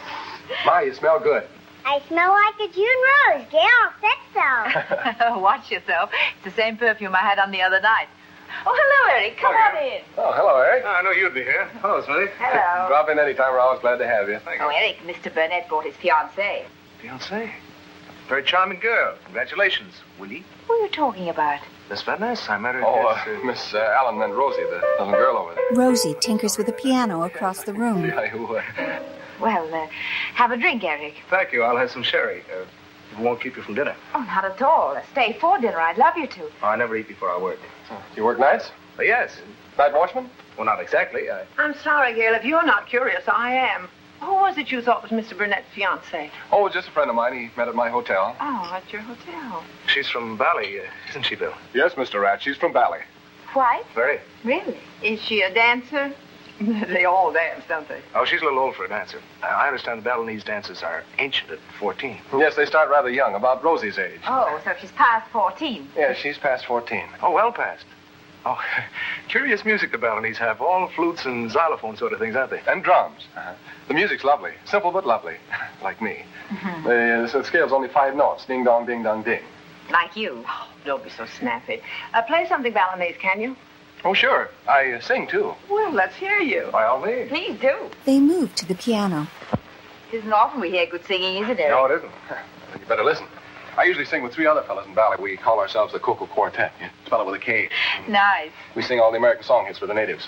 My, you smell good. I smell like a June rose. Gail said so. Watch yourself. It's the same perfume I had on the other night. Oh, hello, Eric. Come on in. Oh, hello, Eric. Oh, I know you'd be here. Hello, Smithy. Hello. Drop in anytime. We're always glad to have you. Thank Oh, you. Eric, Mister Burnett brought his fiancée. Fiancée? Very charming girl. Congratulations, Willie. Who are you talking about? Miss Van Ness, I met her. Oh, yes, uh, Miss uh, Allen meant Rosie, the little girl over there. Rosie tinkers with a piano across the room. Yeah, who, uh, Well, uh, have a drink, Eric. Thank you. I'll have some sherry. Uh, it won't keep you from dinner. Oh, not at all. Uh, Stay for dinner. I'd love you to. Oh, I never eat before I work. do you work nights? Uh, yes. Night watchman? Well, not exactly. I... I'm sorry, Gail. If you're not curious, I am. Who was it you thought was Mister Burnett's fiancée? Oh, just a friend of mine. He met at my hotel. Oh, at your hotel. She's from Bali, uh, isn't she, Bill? Yes, Mister Rat. She's from Bali. White? Very. Really? Is she a dancer? They all dance, don't they? Oh, she's a little old for a dancer. Uh, I understand the Balinese dances are ancient at fourteen. Yes, they start rather young, about Rosie's age. Oh, so she's past fourteen. Yeah, she's past fourteen. Oh, well past. Oh, curious music the Balinese have. All flutes and xylophone sort of things, aren't they? And drums. Uh-huh. The music's lovely. Simple but lovely. Like me. Mm-hmm. The, uh, the scale's only five notes. Ding, dong, ding, dong, ding. Like you. Oh, don't be so snappy. Uh, play something Balinese, can you? Oh, sure. I uh, sing, too. Well, let's hear you. By all means. Please do. They move to the piano. It isn't often we hear good singing, is it, Eric? No, it isn't. You better listen. I usually sing with three other fellas in Bali. We call ourselves the Coco Quartet. You spell it with a K. Nice. We sing all the American song hits for the natives.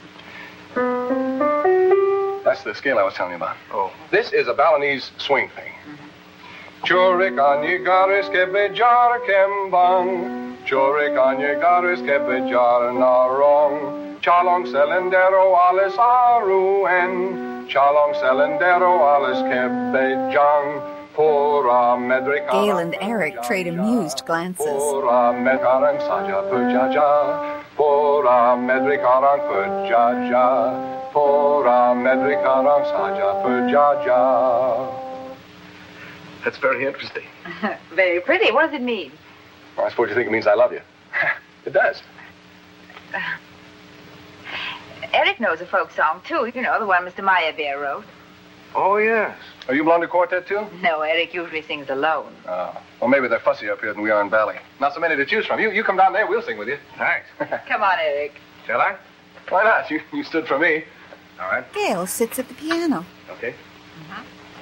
That's the scale I was telling you about. Oh. This is a Balinese swing thing. Churik anye garis kebe jar kembang. Churik anye garis kebe jar narong. Chalong selendero alis aruen. Chalong selendero alis kebe jang. Gail and Eric trade amused glances. That's very interesting. Very pretty. What does it mean? Well, I suppose you think it means I love you. It does. Uh, Eric knows a folk song, too. You know, the one Mister Meyerbeer wrote. Oh, yes. Are you belong to Quartet, too? No, Eric usually sings alone. Oh. Well, maybe they're fussier up here than we are in Bali. Not so many to choose from. You you come down there, we'll sing with you. Thanks. Come on, Eric. Shall I? Why not? You, you stood for me. All right. Gail sits at the piano. Okay. Uh-huh.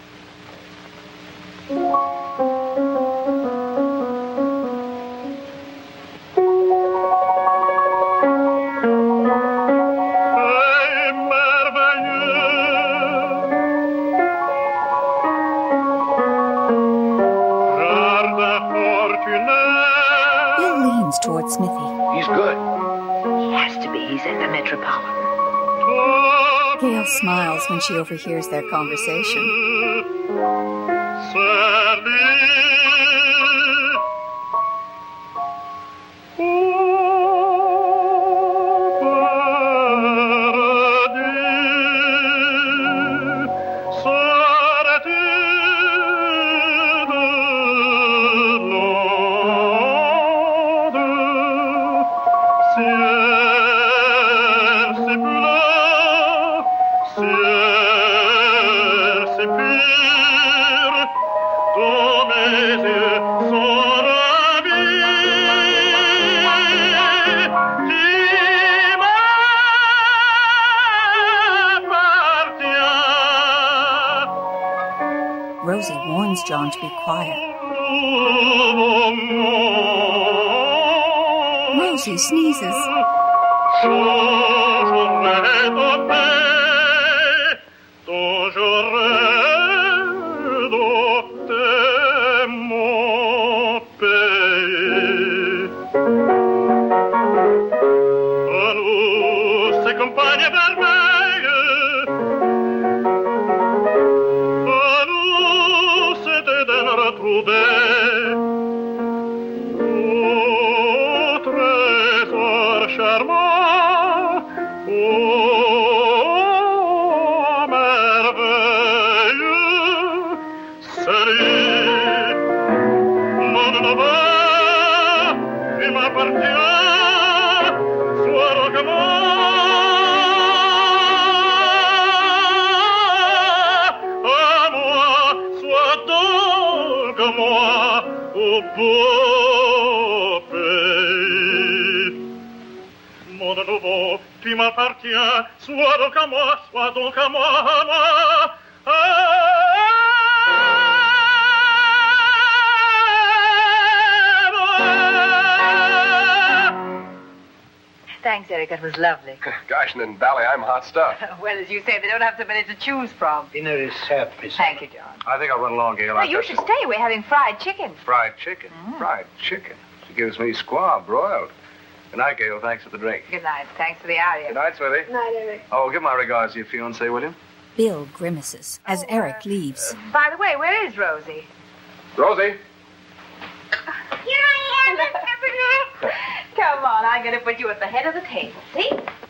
Towards Smithy. He's good. He has to be. He's at the Metropolitan. Gail smiles when she overhears their conversation. Rosie warns John to be quiet. Rosie sneezes. Tu m'appartiens, sois donc à moi, sois donc à moi, à moi. Thanks, Eric. That was lovely. Gosh, and in Bali, I'm hot stuff. Well, as you say, they don't have so many to choose from. Dinner is served, Miss. Thank you, John. I think I'll run along, Gail. No, you should stay. We're having fried chicken. Fried chicken? Mm. Fried chicken. She gives me squab broiled. Good night, Gail. Thanks for the drink. Good night. Thanks for the aria. Good night, sweetie. Good night, Eric. Oh, give my regards to your fiancé, will you? Bill grimaces as Eric leaves. Uh, by the way, where is Rosie? Rosie? Here I am, Mister Burnett. Come on, I'm going to put you at the head of the table. See?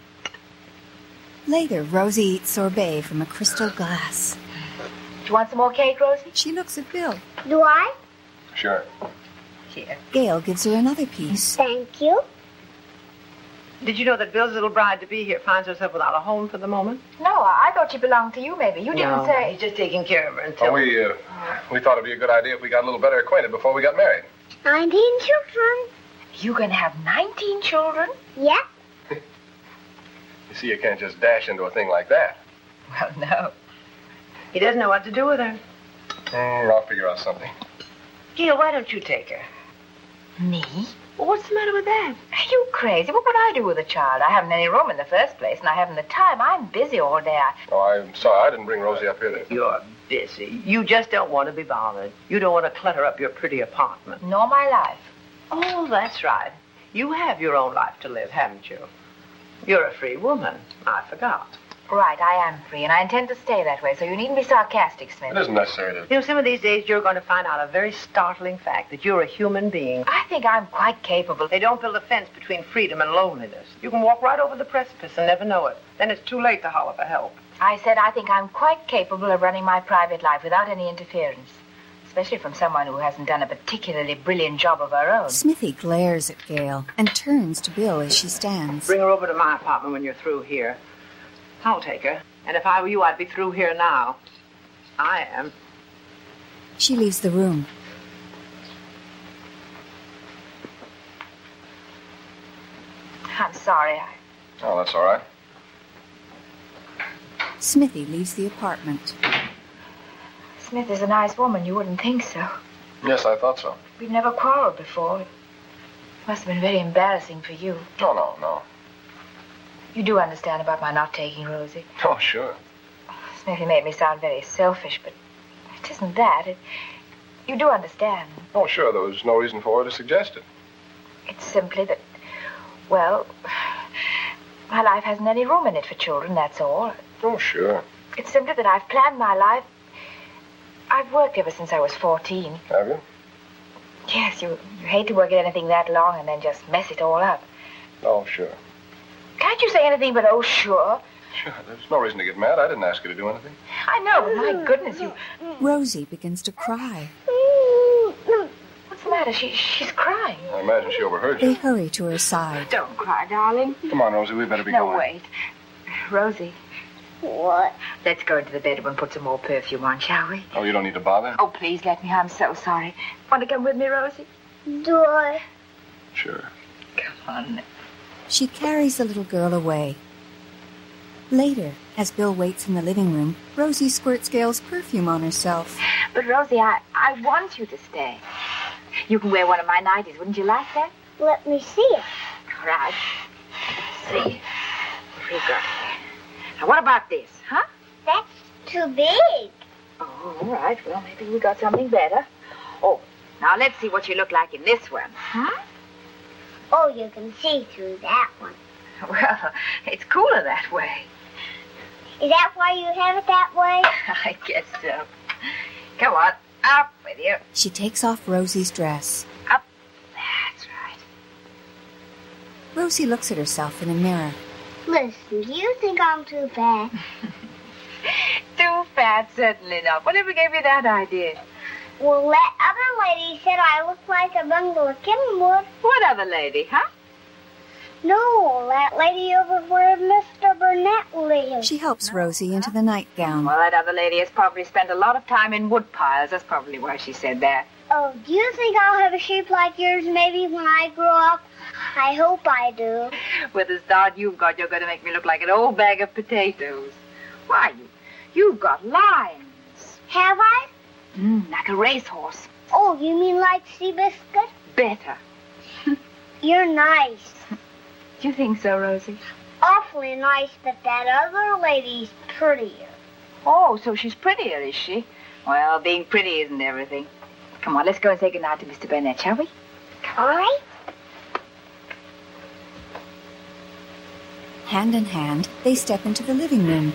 Later, Rosie eats sorbet from a crystal glass. Do you want some more cake, Rosie? She looks at Bill. Do I? Sure. Here. Gail gives her another piece. Thank you. Did you know that Bill's little bride-to-be here finds herself without a home for the moment? No, I thought she belonged to you, maybe. You didn't no, say. He's just taking care of her until... Oh, we, uh, we thought it'd be a good idea if we got a little better acquainted before we got married. Nineteen children. You can have nineteen children? Yeah. You see, you can't just dash into a thing like that. Well, no. He doesn't know what to do with her. Mm, I'll figure out something. Gil, why don't you take her? Me? Well, what's the matter with that? Are you crazy? What would I do with a child? I haven't any room in the first place, and I haven't the time. I'm busy all day. I... Oh, I'm sorry. I didn't bring Rosie up here to... You're busy. You just don't want to be bothered. You don't want to clutter up your pretty apartment. Nor my life. Oh, that's right. You have your own life to live, haven't you? You're a free woman. I forgot. Right, I am free, and I intend to stay that way, so you needn't be sarcastic, Smith. It isn't necessary to... You know, some of these days you're going to find out a very startling fact, that you're a human being. I think I'm quite capable. They don't build a fence between freedom and loneliness. You can walk right over the precipice and never know it. Then it's too late to holler for help. I said I think I'm quite capable of running my private life without any interference, especially from someone who hasn't done a particularly brilliant job of her own. Smithy glares at Gail and turns to Bill as she stands. Bring her over to my apartment when you're through here. I'll take her. And if I were you, I'd be through here now. I am. She leaves the room. I'm sorry. I... Oh, that's all right. Smithy leaves the apartment. Smith is a nice woman. You wouldn't think so. Yes, I thought so. We've never quarreled before. It must have been very embarrassing for you. No, no, no. You do understand about my not taking Rosie? Oh, sure. Smithy made me sound very selfish, but it isn't that. It, you do understand. Oh, sure. There was no reason for her to suggest it. It's simply that, well, my life hasn't any room in it for children, that's all. Oh, sure. It's simply that I've planned my life. I've worked ever since I was fourteen. Have you? Yes, you, you hate to work at anything that long and then just mess it all up. Oh, sure. Can't you say anything but, oh, sure? Sure, there's no reason to get mad. I didn't ask you to do anything. I know, but my goodness, you... Rosie begins to cry. What's the matter? She, she's crying. I imagine she overheard you. They hurry to her side. Don't cry, darling. Come on, Rosie, we better be no, going. No, wait. Rosie. What? Let's go into the bedroom and put some more perfume on, shall we? Oh, you don't need to bother? Oh, please let me. I'm so sorry. Want to come with me, Rosie? Do I? Sure. Come on. She carries the little girl away. Later, as Bill waits in the living room, Rosie squirts Gail's perfume on herself. But, Rosie, I, I want you to stay. You can wear one of my nighties. Wouldn't you like that? Let me see it. All right. Let's see. What we got here? Now, what about this, huh? That's too big. Oh, all right. Well, maybe we got something better. Oh, now let's see what you look like in this one, huh? Oh, you can see through that one. Well, it's cooler that way. Is that why you have it that way? I guess so. Come on, up with you. She takes off Rosie's dress. Up. That's right. Rosie looks at herself in a mirror. Listen, do you think I'm too fat? Too fat? Certainly not. Whatever gave you that idea? Well, that other lady said I looked like a bundle of kindlewood. What other lady, huh? No, that lady over where Mister Burnett lives. She helps Rosie into the nightgown. Well, that other lady has probably spent a lot of time in wood piles. That's probably why she said that. Oh, do you think I'll have a shape like yours maybe when I grow up? I hope I do. With the start you've got, you're going to make me look like an old bag of potatoes. Why, you, you've got lines. Have I? Mm, like a racehorse. Oh, you mean like Seabiscuit? Better. You're nice. Do you think so, Rosie? Awfully nice, but that other lady's prettier. Oh, so she's prettier, is she? Well, being pretty isn't everything. Come on, let's go and say goodnight to Mister Burnett, shall we? All right. Hand in hand, they step into the living room.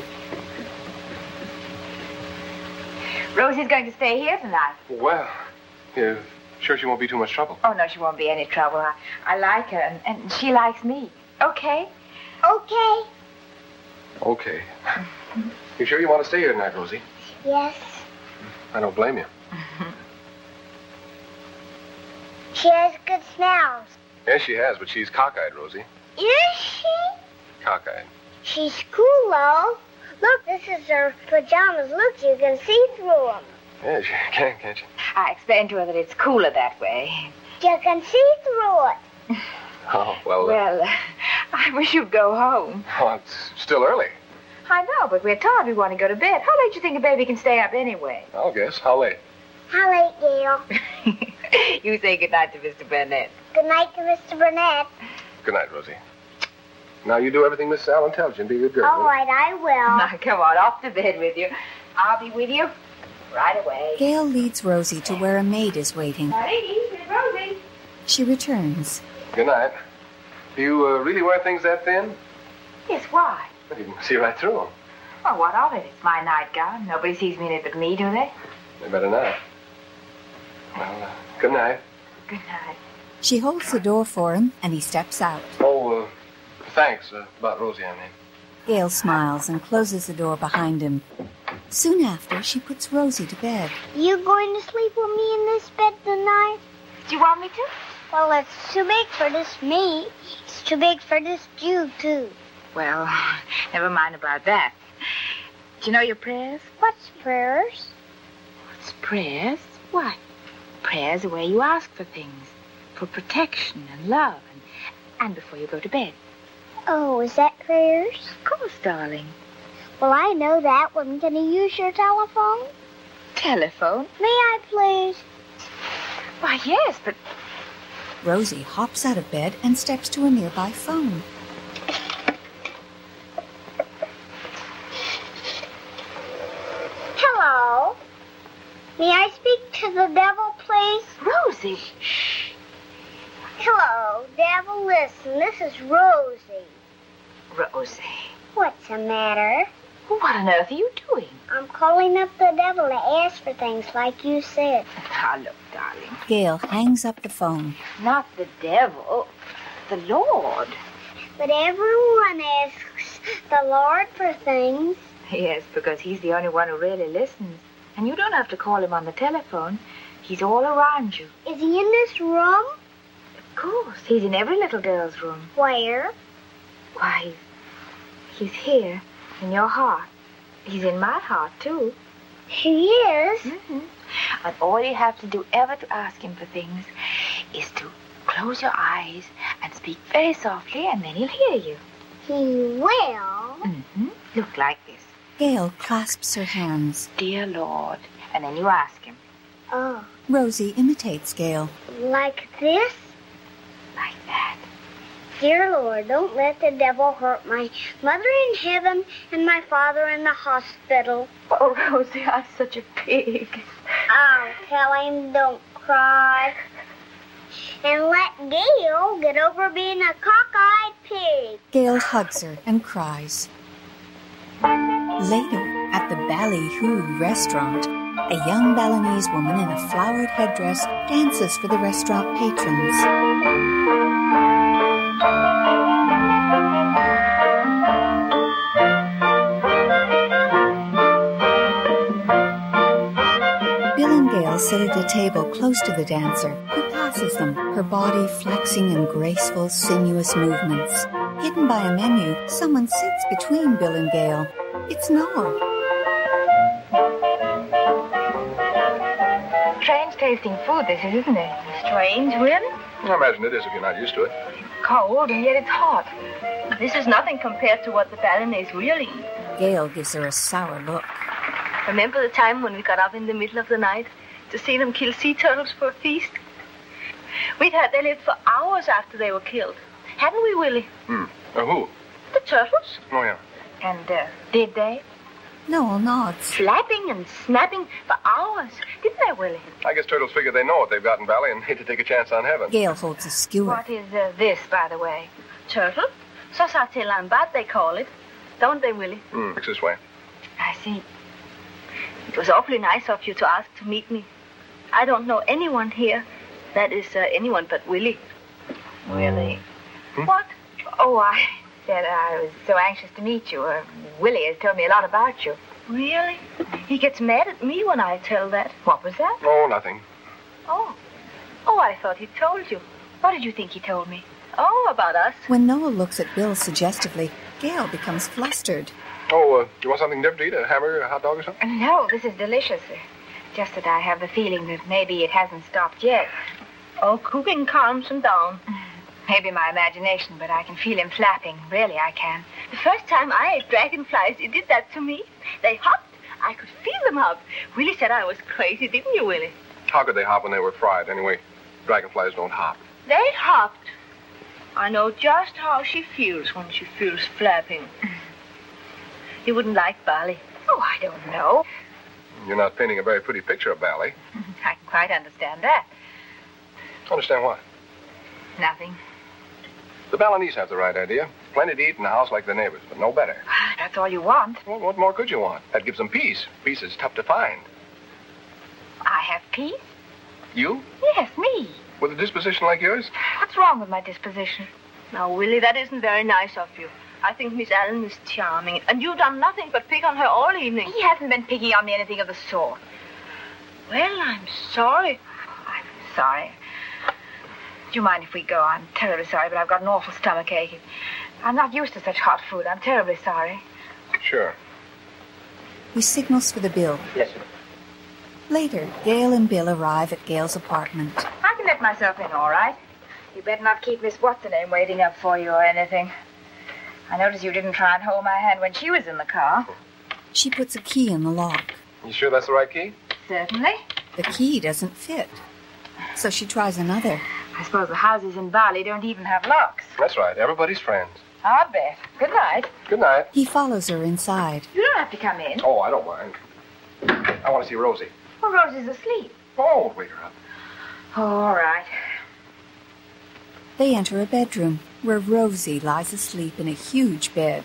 Rosie's going to stay here tonight. Well, you're sure she won't be too much trouble? Oh, no, she won't be any trouble. I, I like her, and, and she likes me. Okay? Okay. Okay. You sure you want to stay here tonight, Rosie? Yes. I don't blame you. She has good smells. Yes, she has, but she's cockeyed, Rosie. Is she? Cockeyed. She's cool, though. Look, this is her pajamas. Look, you can see through them. Yes, you can, can't you? I explained to her that it's cooler that way. You can see through it. Oh, well... Uh, Well, uh, I wish you'd go home. Oh, it's still early. I know, but we're told we want to go to bed. How late do you think a baby can stay up anyway? I'll guess. How late? How late, Gail? You say goodnight to Mister Burnett. Good night to Mister Burnett. Good night, Rosie. Now, you do everything Miss Allen tells you and be a good girl. All right, I will. Now, come on, off to bed with you. I'll be with you right away. Gail leads Rosie to where a maid is waiting. Ladies, it's Rosie. She returns. Good night. Do you uh, really wear things that thin? Yes, why? Well, you can see right through them. Well, what of it? It's my nightgown. Nobody sees me in it but me, do they? They better not. Well, uh, good night. Good night. She holds the door for him, and he steps out. Oh, uh, thanks uh, about Rosie, I mean. Gail smiles and closes the door behind him. Soon after, she puts Rosie to bed. You going to sleep with me in this bed tonight? Do you want me to? Well, it's too big for this me. It's too big for this Jew, too. Well, never mind about that. Do you know your prayers? What's prayers? What's prayers? Why, prayers are where you ask for things. For protection and love and, and before you go to bed. Oh, is that prayers? Of course, darling. Well, I know that one. Can you use your telephone? Telephone? May I, please? Why, yes, but... Rosie hops out of bed and steps to a nearby phone. Hello. May I speak to the devil, please? Rosie. Shh. Hello, devil. Listen, this is Rosie. Rosie. What's the matter? What on earth are you doing? I'm calling up the devil to ask for things like you said. Now, look, darling. Gail hangs up the phone. Not the devil, the Lord. But everyone asks the Lord for things. Yes, because he's the only one who really listens. And you don't have to call him on the telephone. He's all around you. Is he in this room? Of course. He's in every little girl's room. Where? Why, he's, he's here, in your heart. He's in my heart, too. He is? Mm-hmm. And all you have to do ever to ask him for things is to close your eyes and speak very softly, and then he'll hear you. He will? Mm-hmm. Look like this. Gail clasps her hands. Dear Lord. And then you ask him. Oh. Rosie imitates Gail. Like this? Like that. Dear Lord, don't let the devil hurt my mother in heaven and my father in the hospital. Oh, Rosie, I'm such a pig. I'll tell him don't cry. And let Gail get over being a cockeyed pig. Gail hugs her and cries. Later, at the Ballyhoo restaurant, a young Balinese woman in a flowered headdress dances for the restaurant patrons. Sit at a table close to the dancer, who passes them, her body flexing in graceful, sinuous movements. Hidden by a menu, someone sits between Bill and Gail. It's Noel. Strange tasting food, this is, isn't it? Strange, really? I imagine it is if you're not used to it. Cold, and yet it's hot. This is nothing compared to what the Balinese really eat. Gail gives her a sour look. Remember the time when we got up in the middle of the night to see them kill sea turtles for a feast? We'd had they lived for hours after they were killed. Hadn't we, Willie? Hmm. Uh, who? The turtles. Oh, yeah. And uh, did they? Noel nods. Flapping and snapping for hours. Didn't they, Willie? I guess turtles figure they know what they've got in Bally and hate to take a chance on heaven. Gail holds a skewer. What is uh, this, by the way? Turtle? Sosate lambat, they call it. Don't they, Willie? Hmm. Looks this way. I see. It was awfully nice of you to ask to meet me. I don't know anyone here. That is, uh, anyone but Willie. Willie? Hmm? What? Oh, I said I was so anxious to meet you. Uh, Willie has told me a lot about you. Really? He gets mad at me when I tell that. What was that? Oh, nothing. Oh. Oh, I thought he told you. What did you think he told me? Oh, about us. When Noel looks at Bill suggestively, Gail becomes flustered. Oh, uh, do you want something different to eat? A hamburger, a hot dog or something? No, this is delicious. Just that I have the feeling that maybe it hasn't stopped yet. Oh, cooking calms him down. Maybe my imagination, but I can feel him flapping. Really, I can. The first time I ate dragonflies, it did that to me. They hopped. I could feel them hop. Willie said I was crazy, didn't you, Willie? How could they hop when they were fried? Anyway, dragonflies don't hop. They hopped. I know just how she feels when she feels flapping. You wouldn't like Bali. Oh, I don't know. You're not painting a very pretty picture of Bali. I can quite understand that. Understand what? Nothing. The Balinese have the right idea. Plenty to eat in a house like their neighbors, but no better. That's all you want. Well, what more could you want? That gives them peace. Peace is tough to find. I have peace? You? Yes, me. With a disposition like yours? What's wrong with my disposition? Now, Willie, that isn't very nice of you. I think Miss Allen is charming, and you've done nothing but pick on her all evening. He hasn't been picking on me anything of the sort. Well, I'm sorry. I'm sorry. Do you mind if we go? I'm terribly sorry, but I've got an awful stomach ache. I'm not used to such hot food. I'm terribly sorry. Sure. He signals for the bill. Yes, sir. Later, Gail and Bill arrive at Gail's apartment. I can let myself in, all right. You better not keep Miss What's-her-name waiting up for you or anything. I noticed you didn't try and hold my hand when she was in the car. She puts a key in the lock. You sure that's the right key? Certainly. The key doesn't fit, so she tries another. I suppose the houses in Bali don't even have locks. That's right. Everybody's friends. I'll bet. Good night. Good night. He follows her inside. You don't have to come in. Oh, I don't mind. I want to see Rosie. Well, Rosie's asleep. Oh, wake her up. Oh, all right. They enter a bedroom where Rosie lies asleep in a huge bed.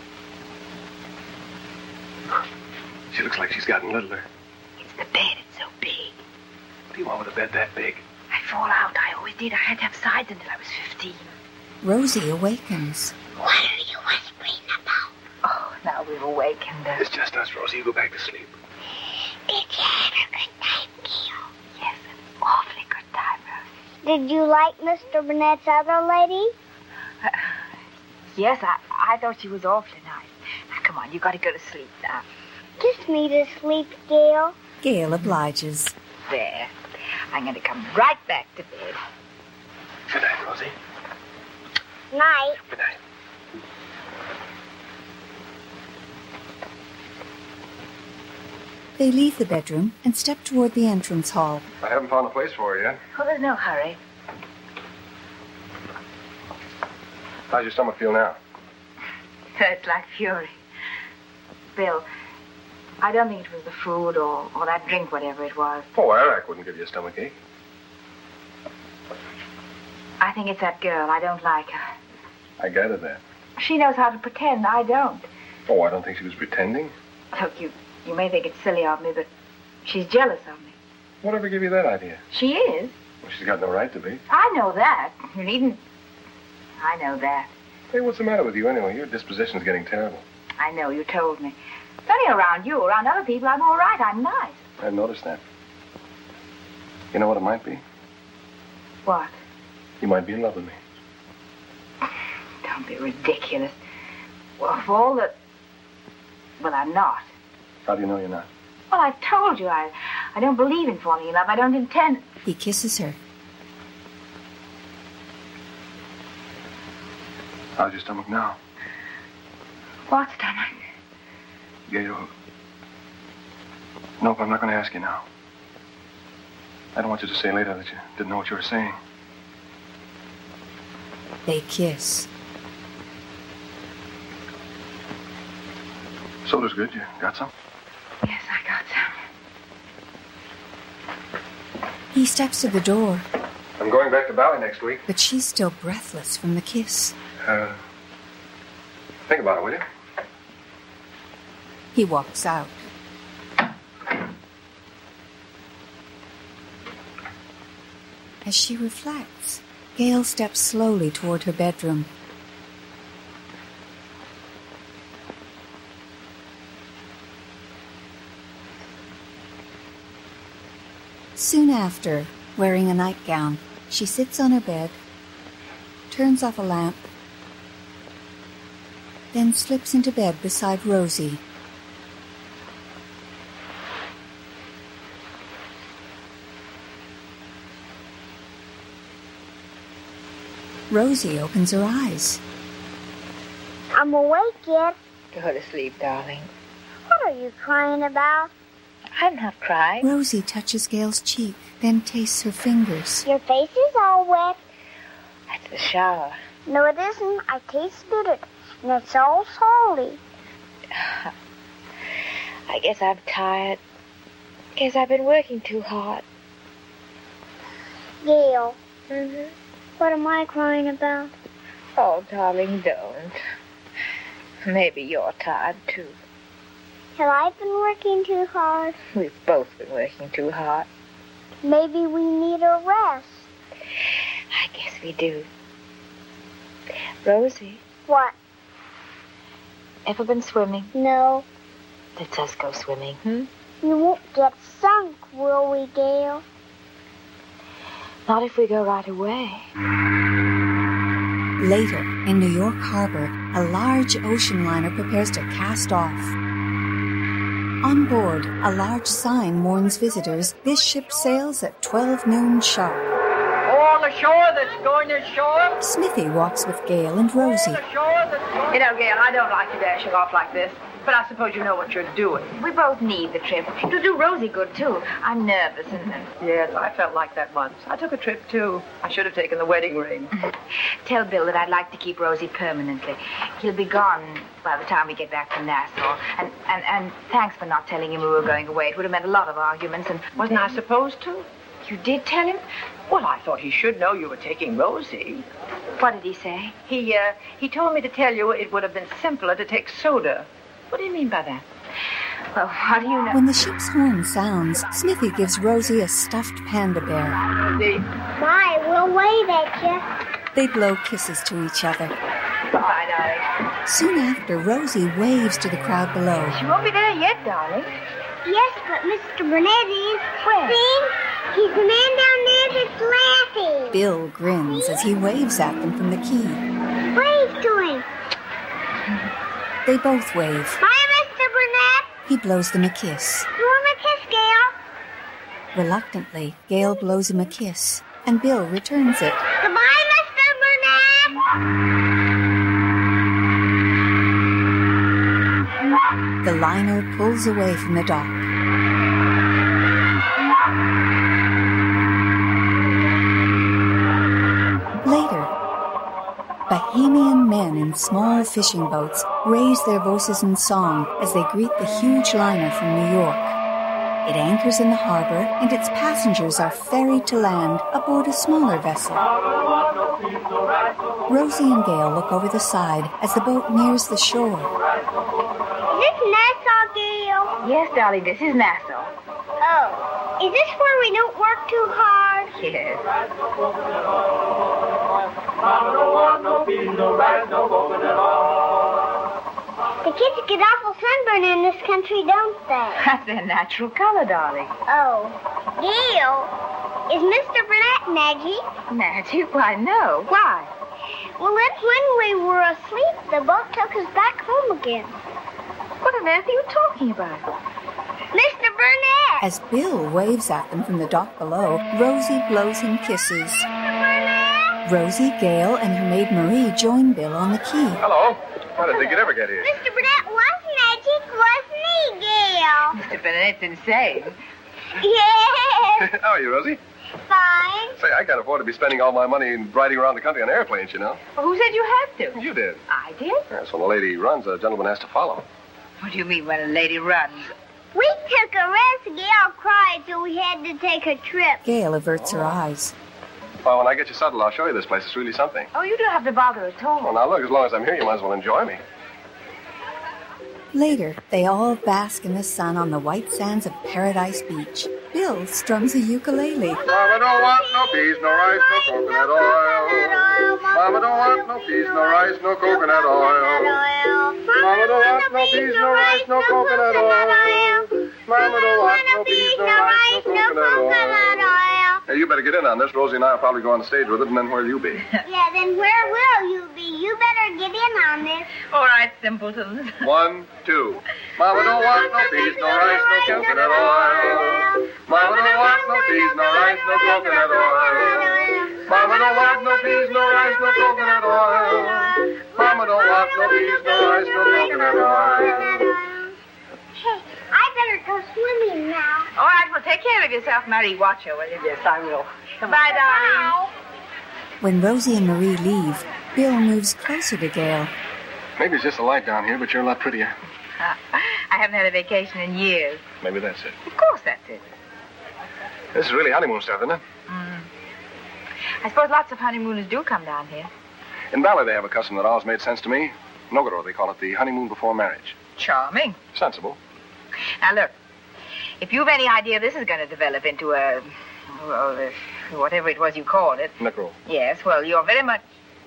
She looks like she's gotten littler. It's the bed. It's so big. What do you want with a bed that big? I fall out. I always did. I had to have sides until I was fifteen. Rosie awakens. What are you whispering about? Oh, now we've awakened her. It's just us, Rosie. You go back to sleep. Did you have a good time, Gail? Yes, an awfully good time, Rosie. Did you like Mister Burnett's other lady? Uh, yes, I, I thought she was awfully nice. Now, come on, you got to go to sleep now. Kiss me to sleep, Gail. Gail obliges. There. I'm going to come right back to bed. Good night, Rosie. Night. Good night. They leave the bedroom and step toward the entrance hall. I haven't found a place for her yet. Oh, there's no hurry. How's your stomach feel now? Hurts like fury. Bill, I don't think it was the food or, or that drink, whatever it was. Oh, Arac wouldn't give you a stomach ache. I think it's that girl. I don't like her. I gathered that. She knows how to pretend. I don't. Oh, I don't think she was pretending. Look, you, you may think it's silly of me, but she's jealous of me. Whatever gave you that idea? She is. Well, she's got no right to be. I know that. You needn't... I know that. Hey, what's the matter with you anyway? Your disposition's getting terrible. I know, you told me. It's only around you. Around other people, I'm all right. I'm nice. I've noticed that. You know what it might be? What? You might be in love with me. Don't be ridiculous. Well, for all that... Well, I'm not. How do you know you're not? Well, I told you, I, I don't believe in falling in love. I don't intend... He kisses her. How's your stomach now? What stomach? Gail. Nope, I'm not going to ask you now. I don't want you to say later that you didn't know what you were saying. They kiss. Soda's good. You got some? Yes, I got some. He steps to the door. I'm going back to Bali next week. But she's still breathless from the kiss. Uh, think about it, will you? He walks out. As she reflects, Gail steps slowly toward her bedroom. Soon after, wearing a nightgown, she sits on her bed, turns off a lamp, then slips into bed beside Rosie. Rosie opens her eyes. I'm awake yet. Go to sleep, darling. What are you crying about? I'm not crying. Rosie touches Gail's cheek, then tastes her fingers. Your face is all wet. That's the shower. No, it isn't. I tasted it, and it's all salty. I guess I'm tired. Guess I've been working too hard. Gail. Mm-hmm. What am I crying about? Oh, darling, don't. Maybe you're tired, too. Have I been working too hard? We've both been working too hard. Maybe we need a rest. I guess we do. Rosie. What? Ever been swimming? No. Let's us go swimming, hmm? You won't get sunk, will we, Gail? Not if we go right away. Later, in New York Harbor, a large ocean liner prepares to cast off. On board, a large sign warns visitors this ship sails at twelve noon sharp. All ashore that's going ashore. Smithy walks with Gail and Rosie. You know, Gail, I don't like you dashing off like this, but I suppose you know what you're doing. We both need the trip. It'll do Rosie good, too. I'm nervous and... Yes, I felt like that once. I took a trip, too. I should have taken the wedding ring. Tell Bill that I'd like to keep Rosie permanently. He'll be gone by the time we get back from Nassau. And, and, and thanks for not telling him we were going away. It would have meant a lot of arguments and... Wasn't I supposed to? You did tell him? Well, I thought he should know you were taking Rosie. What did he say? He, uh, he told me to tell you it would have been simpler to take soda. What do you mean by that? Well, how do you know? When the ship's horn sounds, Smithy gives Rosie a stuffed panda bear. The... Bye, we'll wave at you. They blow kisses to each other. Bye, darling. Soon after, Rosie waves to the crowd below. She won't be there yet, darling. Yes, but Mister Burnett is. Where? See? He's the man down there that's laughing. Bill grins as he waves at them from the quay. Wave to him. They both wave. Bye, Mister Burnett. He blows them a kiss. You want a kiss, Gail? Reluctantly, Gail blows him a kiss, and Bill returns it. Goodbye, Mister Burnett. The liner pulls away from the dock. Later, Bahamian men in small fishing boats raise their voices in song as they greet the huge liner from New York. It anchors in the harbor, and its passengers are ferried to land aboard a smaller vessel. Rosie and Gail look over the side as the boat nears the shore. Is this Nassau, Gail? Yes, darling, this is Nassau. Oh. Is this where we don't work too hard? Yes. The kids get awful sunburn in this country, don't they? That's their natural color, darling. Oh. Gail, is Mister Burnett magic? Magic? Why, no. Why? Well, then when we were asleep, the boat took us back home again. What on earth are you talking about? Mister Burnett! As Bill waves at them from the dock below, Rosie blows him kisses. Rosie, Gail, and her maid Marie join Bill on the quay. Hello. How did you ever get here? Mister Burnett was magic, wasn't he, Gail? Mister Burnett's insane. Yes. How are you, Rosie? Fine. Say, I can't afford to be spending all my money riding around the country on airplanes, you know. Well, who said you had to? You did. I did? Yes, when a lady runs, a gentleman has to follow. What do you mean when a lady runs? We took a rest. Gail cried, so we had to take a trip. Gail averts her eyes. Well, when I get you settled, I'll show you this place. It's really something. Oh, you don't have to bother at all. Well, now, look, as long as I'm here, you might as well enjoy me. Later, they all bask in the sun on the white sands of Paradise Beach. Bill strums a ukulele. Mama don't want no peas, no rice, no coconut oil. Mama don't want no peas, no rice, no coconut oil. Mama don't want no peas, no rice, no coconut oil. Mama don't want no peas, no rice, no coconut oil. Hey, you better get in on this. Rosie and I will probably go on the stage with it, and then where'll you be? Yeah, then where will you be? You better get in on this. All right, simpletons. One, two. Mama don't want no peas, no rice, no coconut oil. Mama don't want no peas, no rice, no coconut oil. Mama don't want no peas, no rice, no coconut oil. Mama don't want no peas, no rice, no coconut oil. Hey, I better go swimming now. All right, well, take care of yourself, Marie. Watch her, will you? Yes, I will. Bye, darling. When Rosie and Marie leave, Bill moves closer to Gail. Maybe it's just the light down here, but you're a lot prettier. Uh, I haven't had a vacation in years. Maybe that's it. Of course that's it. This is really honeymoon stuff, isn't it? Mm. I suppose lots of honeymooners do come down here. In Bali, they have a custom that always made sense to me. Nogaro, they call it the honeymoon before marriage. Charming. Sensible. Now, look, if you've any idea this is going to develop into a, well, uh, whatever it was you called it. Necro. Yes, well, you're very much...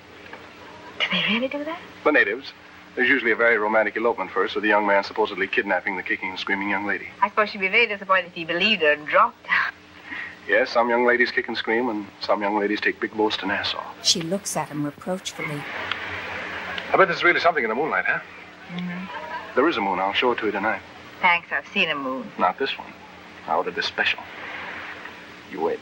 Do they really do that? The natives. There's usually a very romantic elopement first, with the young man supposedly kidnapping the kicking and screaming young lady. I suppose she'd be very disappointed if he believed her and dropped her. Yes, some young ladies kick and scream, and some young ladies take big boats to Nassau. She looks at him reproachfully. I bet there's really something in the moonlight, huh? Mm-hmm. There is a moon. I'll show it to you tonight. Thanks, I've seen a moon. Not this one. I ordered this special. You wait.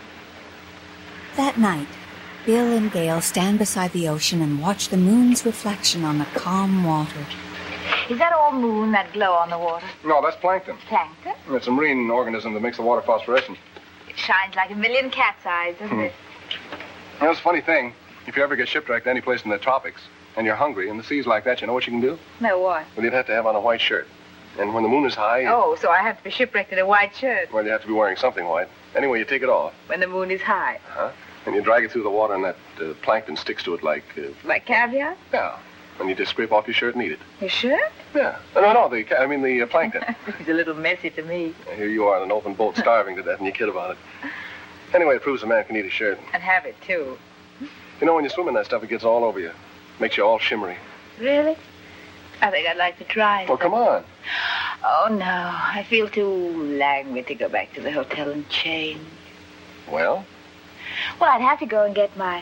That night, Bill and Gail stand beside the ocean and watch the moon's reflection on the calm water. Is that all moon, that glow on the water? No, that's plankton. Plankton? It's a marine organism that makes the water phosphorescent. It shines like a million cat's eyes, doesn't Hmm. it? You know, it's a funny thing. If you ever get shipwrecked any place in the tropics, and you're hungry, and the sea's like that, you know what you can do? No, what? Well, you'd have to have on a white shirt. And when the moon is high... Oh, so I have to be shipwrecked in a white shirt Well, you have to be wearing something white. Anyway, you take it off. when the moon is high. Huh? And you drag it through the water, and that uh, plankton sticks to it like... Uh, Like caviar? yeah. And you just scrape off your shirt and eat it. Your shirt? Yeah. No, no, no, the, ca- I mean the uh, plankton. It's a little messy to me. Here you are in an open boat starving to death, and you kid about it. Anyway, it proves a man can eat a shirt. And have it, too. You know, when you swim in that stuff, it gets all over you. Makes you all shimmery. Really? I think I'd like to try. Well, come on. Oh, no. I feel too languid to go back to the hotel and change. Well? Well, I'd have to go and get my...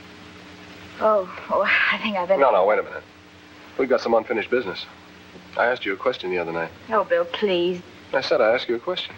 Oh, oh, I think I better... No, no, wait a minute. We've got some unfinished business. I asked you a question the other night. Oh, Bill, please. I said I asked you a question.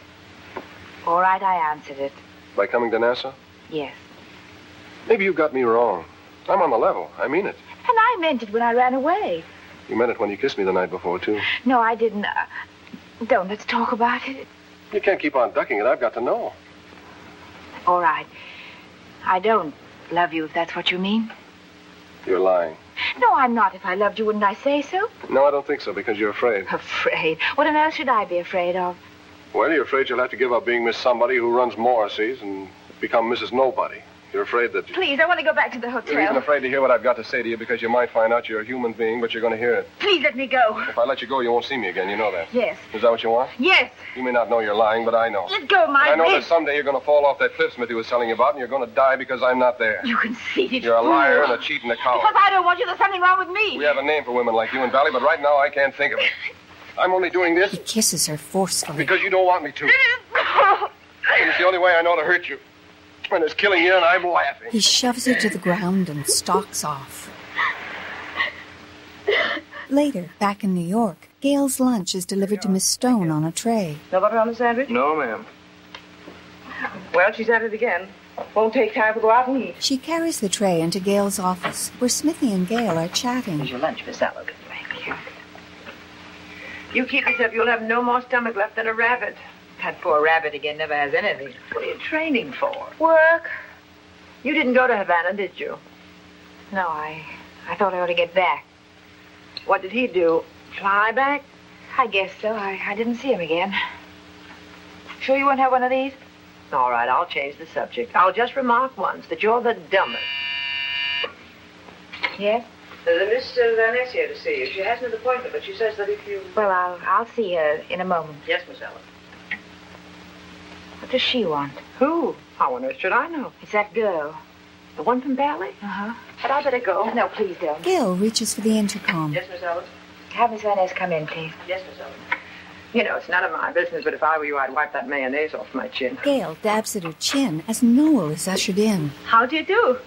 All right, I answered it. By coming to Nassau? Yes. Maybe you got me wrong. I'm on the level. I mean it. And I meant it when I ran away. You meant it when you kissed me the night before, too. No, I didn't. Uh, don't let's talk about it. You can't keep on ducking it. I've got to know. All right. I don't love you, if that's what you mean. You're lying. No, I'm not. If I loved you, wouldn't I say so? No, I don't think so, because you're afraid. Afraid? What on earth should I be afraid of? Well, you're afraid you'll have to give up being Miss Somebody who runs Morrissey's and become Missus Nobody. You're afraid that... Please, I want to go back to the hotel. You're even afraid to hear what I've got to say to you because you might find out you're a human being, but you're going to hear it. Please let me go. If I let you go, you won't see me again. You know that. Yes. Is that what you want? Yes. You may not know you're lying, but I know. Let go of my I know wrist. that someday you're going to fall off that cliff Smithy was telling you about, and you're going to die because I'm not there. You conceited You're a fool. liar and a cheat and a coward. Because I don't want you. There's something wrong with me. We have a name for women like you in Valley, but right now I can't think of it. I'm only doing this He kisses her forcefully. because you don't want me to. And it's the only way I know to hurt you. And it's killing you, and I'm laughing. He shoves her to the ground and stalks off. Later, back in New York, Gail's lunch is delivered to Miss Stone on a tray. No butter on the sandwich? No, ma'am. Well, she's at it again. Won't take time to go out and eat. She carries the tray into Gail's office, where Smithy and Gail are chatting. Here's your lunch, Miss Allen. Thank you. You keep this up, you'll have no more stomach left than a rabbit. That poor rabbit again never has anything. What are you training for? Work? You didn't go to Havana, did you? No, I... I thought I ought to get back. What did he do? Fly back? I guess so. I, I didn't see him again. Sure you won't have one of these? All right, I'll change the subject. I'll just remark once that you're the dumbest. Yes? There's a Miss uh, Van Ness here to see you. She has an appointment, but she says that if you... Well, I'll, I'll see her in a moment. Yes, Miss Ellen. What does she want? Who? How on earth should I know? It's that girl. The one from Bally? Uh-huh. But I better go. No, please don't. Gail reaches for the intercom. Yes, Miss Ellen? Have Miss Van Ness come in, please. Yes, Miss Ellen. You know, it's none of my business, but if I were you, I'd wipe that mayonnaise off my chin. Gail dabs at her chin as Noel is ushered in. How do you do?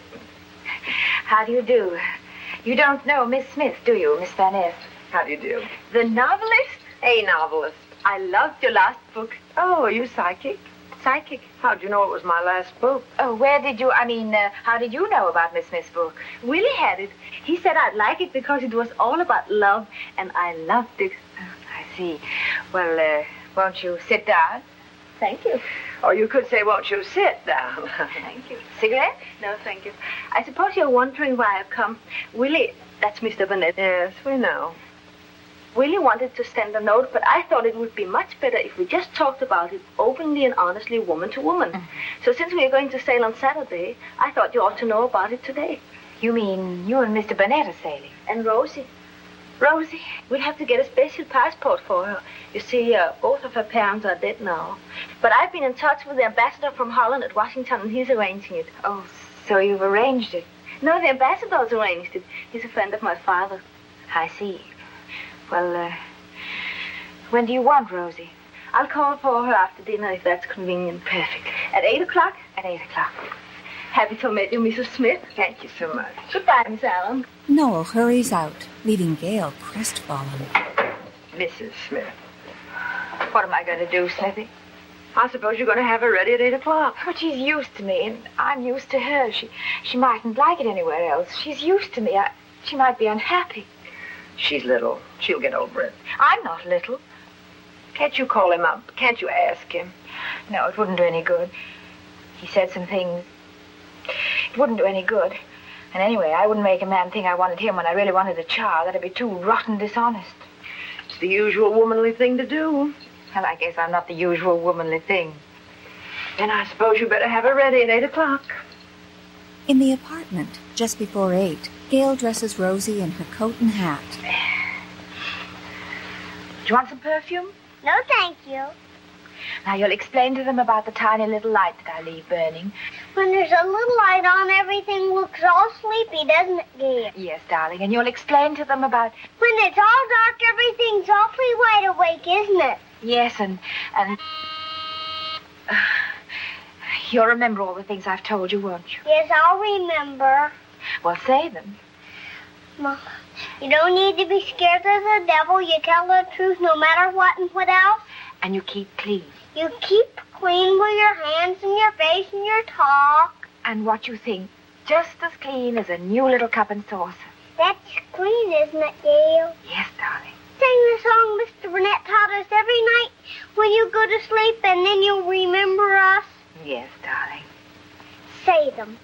How do you do? You don't know Miss Smith, do you, Miss Van Ness? How do you do? The novelist? A novelist. I loved your last book. Oh, are you psychic? Psychic. How'd you know it was my last book? Oh, where did you, I mean, uh, how did you know about Miss Smith's book? Willie had it. He said I'd like it because it was all about love, and I loved it. I see. Well, uh, won't you sit down? Thank you. Or you could say, won't you sit down? Thank you. Cigarette? No, thank you. I suppose you're wondering why I've come. Willie, that's Mister Burnett. Yes, we know. Willie wanted to send a note, but I thought it would be much better if we just talked about it openly and honestly, woman to woman. Mm-hmm. So since we are going to sail on Saturday, I thought you ought to know about it today. You mean you and Mister Burnett are sailing? And Rosie. Rosie, we'll have to get a special passport for her. You see, uh, both of her parents are dead now. But I've been in touch with the ambassador from Holland at Washington, and he's arranging it. Oh, so you've arranged it? No, the ambassador's arranged it. He's a friend of my father. I see. Well, uh, when do you want Rosie? I'll call for her after dinner if that's convenient. Perfect. At eight o'clock? At eight o'clock. Happy to meet you, Missus Smith. Thank you so much. Goodbye, Miss Allen. Noel hurries out, leaving Gail crestfallen. Missus Smith. What am I going to do, Smithy? I suppose you're going to have her ready at eight o'clock. But she's used to me, and I'm used to her. She she mightn't like it anywhere else. She's used to me. I, she might be unhappy. She's little. She'll get over it. I'm not little. Can't you call him up? Can't you ask him? No, it wouldn't do any good. He said some things. It wouldn't do any good. And anyway, I wouldn't make a man think I wanted him when I really wanted a child. That'd be too rotten dishonest. It's the usual womanly thing to do. Well, I guess I'm not the usual womanly thing. Then I suppose you better have her ready at eight o'clock. In the apartment, just before eight, Gail dresses Rosie in her coat and hat. Do you want some perfume? No, thank you. Now, you'll explain to them about the tiny little light that I leave burning. When there's a little light on, everything looks all sleepy, doesn't it, Gail? Yes, darling, and you'll explain to them about... When it's all dark, everything's awfully wide awake, isn't it? Yes, and... and... Uh, you'll remember all the things I've told you, won't you? Yes, I'll remember. Well, say them. Mom, you don't need to be scared of the devil. You tell the truth no matter what and what else. And you keep clean. You keep clean with your hands and your face and your talk. And what you think, just as clean as a new little cup and saucer. That's clean, isn't it, Gail? Yes, darling. Sing the song Mister Burnett taught us every night when you go to sleep, and then you'll remember us. Yes, darling. Say them.